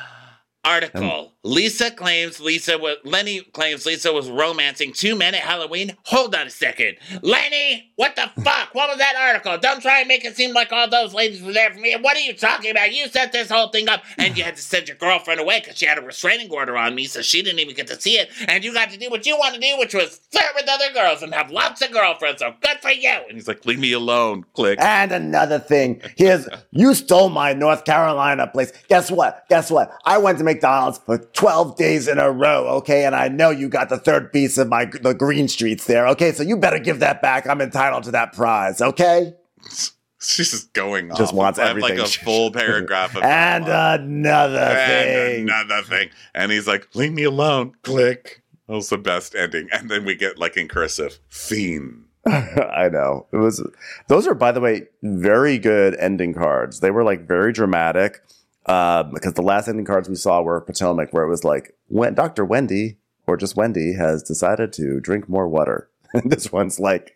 Article. Lisa claims Lisa was, Lenny claims Lisa was romancing two men at Halloween. Hold on a second. Lenny, what the fuck? What was that article? Don't try and make it seem like all those ladies were there for me. What are you talking about? You set this whole thing up and you had to send your girlfriend away because she had a restraining order on me, so she didn't even get to see it. And you got to do what you want to do, which was flirt with other girls and have lots of girlfriends, so good for you. And he's like, leave me alone. Click. And another thing, here's, you stole my North Carolina place. Guess what? Guess what? I went to McDonald's for twelve days in a row, okay? And I know you got the third piece of my the green streets there, okay? So you better give that back. I'm entitled to that prize, okay? She's just going off. Just wants I have everything. like a full paragraph of And dialogue. another thing. And another thing. And he's like, leave me alone. Click. That was the best ending. And then we get like in cursive, fiend. I know. It was, those are, by the way, very good ending cards. They were like very dramatic. Uh, because the last ending cards we saw were Potomac, where it was like, when Doctor Wendy, or just Wendy, has decided to drink more water. This one's like,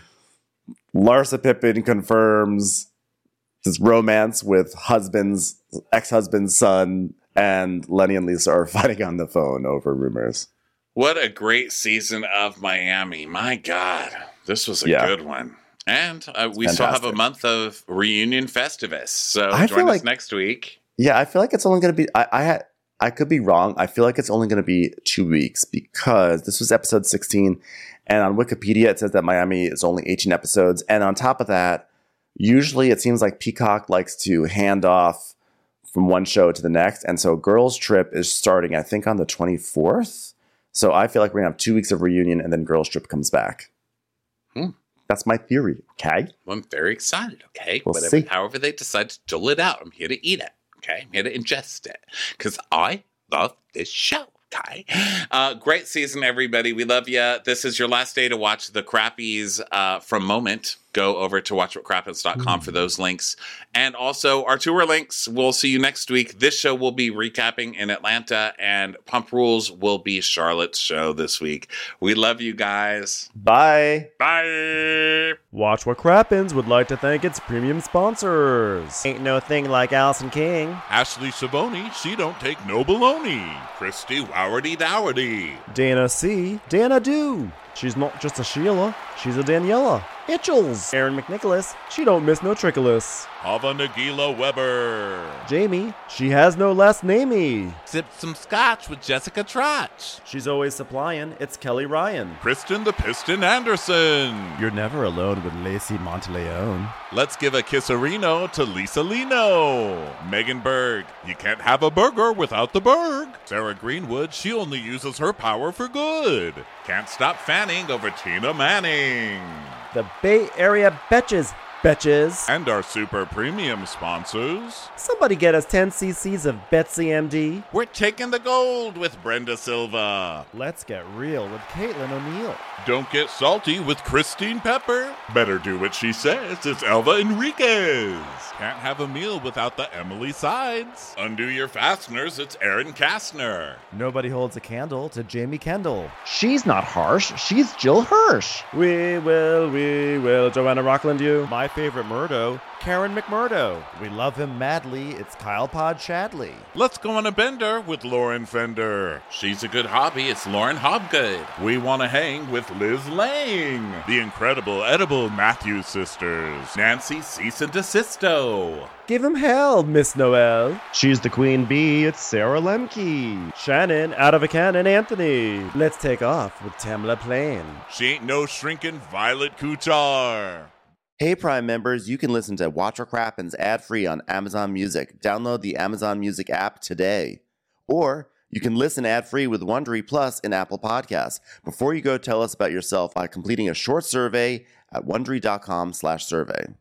Larsa Pippen confirms this romance with husband's, ex-husband's son, and Lenny and Lisa are fighting on the phone over rumors. What a great season of Miami. My God. This was a Yeah. good one. And uh, we still have a fantastic. month of reunion Festivus. So I join feel us like- next week. Yeah, I feel like it's only going to be. I, I had. I could be wrong. I feel like it's only going to be two weeks because this was episode sixteen, and on Wikipedia it says that Miami is only eighteen episodes. And on top of that, usually it seems like Peacock likes to hand off from one show to the next, and so Girls Trip is starting, I think, on the twenty-fourth. So I feel like we're gonna have two weeks of reunion, and then Girls Trip comes back. Hmm. That's my theory. Okay. Well, I'm very excited. Okay. We'll Whatever, see. However they decide to dole it out, I'm here to eat it. Okay. I'm here to ingest it because I love this show. Okay. Uh, great season, everybody. We love you. This is your last day to watch the Crappies uh, from Moment. Go over to watch what crappens dot com for those links. And also our tour links. We'll see you next week. This show will be recapping in Atlanta, and Pump Rules will be Charlotte's show this week. We love you guys. Bye. Bye. Watch What Crappens would like to thank its premium sponsors. Ain't no thing like Allison King. Ashley Savoni, she don't take no baloney. Christy Wowardy Dowardy. Dana C. Dana Do. She's not just a Sheila, she's a Daniela. Itchels. Aaron McNicholas. She don't miss no trickolas. Hava Nagila Weber. Jamie, she has no last namey. Sipped some scotch with Jessica Trotch. She's always supplying. It's Kelly Ryan. Kristen the Piston Anderson. You're never alone with Lacey Monteleone. Let's give a kisserino to Lisa Lino. Megan Berg. You can't have a burger without the Berg. Sarah Greenwood. She only uses her power for good. Can't stop fanning over Tina Manning. The Bay Area Betches. Betches. And our super premium sponsors. Somebody get us ten cc's of Betsy M D. We're taking the gold with Brenda Silva. Let's get real with Caitlin O'Neill. Don't get salty with Christine Pepper. Better do what she says. It's Elva Enriquez. Can't have a meal without the Emily Sides. Undo your fasteners. It's Aaron Kastner. Nobody holds a candle to Jamie Kendall. She's not harsh. She's Jill Hirsch. We will, we will. Joanna Rockland, you. My favorite Murdo, Karen McMurdo. We love him madly. It's Kyle Pod Shadley. Let's go on a bender with Lauren Fender. She's a good hobby. It's Lauren Hobgood. We want to hang with Liz Lang. The incredible edible Matthews sisters. Nancy Cease and Desisto. Give him hell, Miss Noel. She's the queen bee. It's Sarah Lemke. Shannon, out of a cannon, Anthony. Let's take off with Tamla Plain. She ain't no shrinking Violet Kuchar. Hey Prime members, you can listen to Watch What Crappens ad-free on Amazon Music. Download the Amazon Music app today. Or you can listen ad-free with Wondery Plus in Apple Podcasts. Before you go, tell us about yourself by completing a short survey at wondery.com slash survey.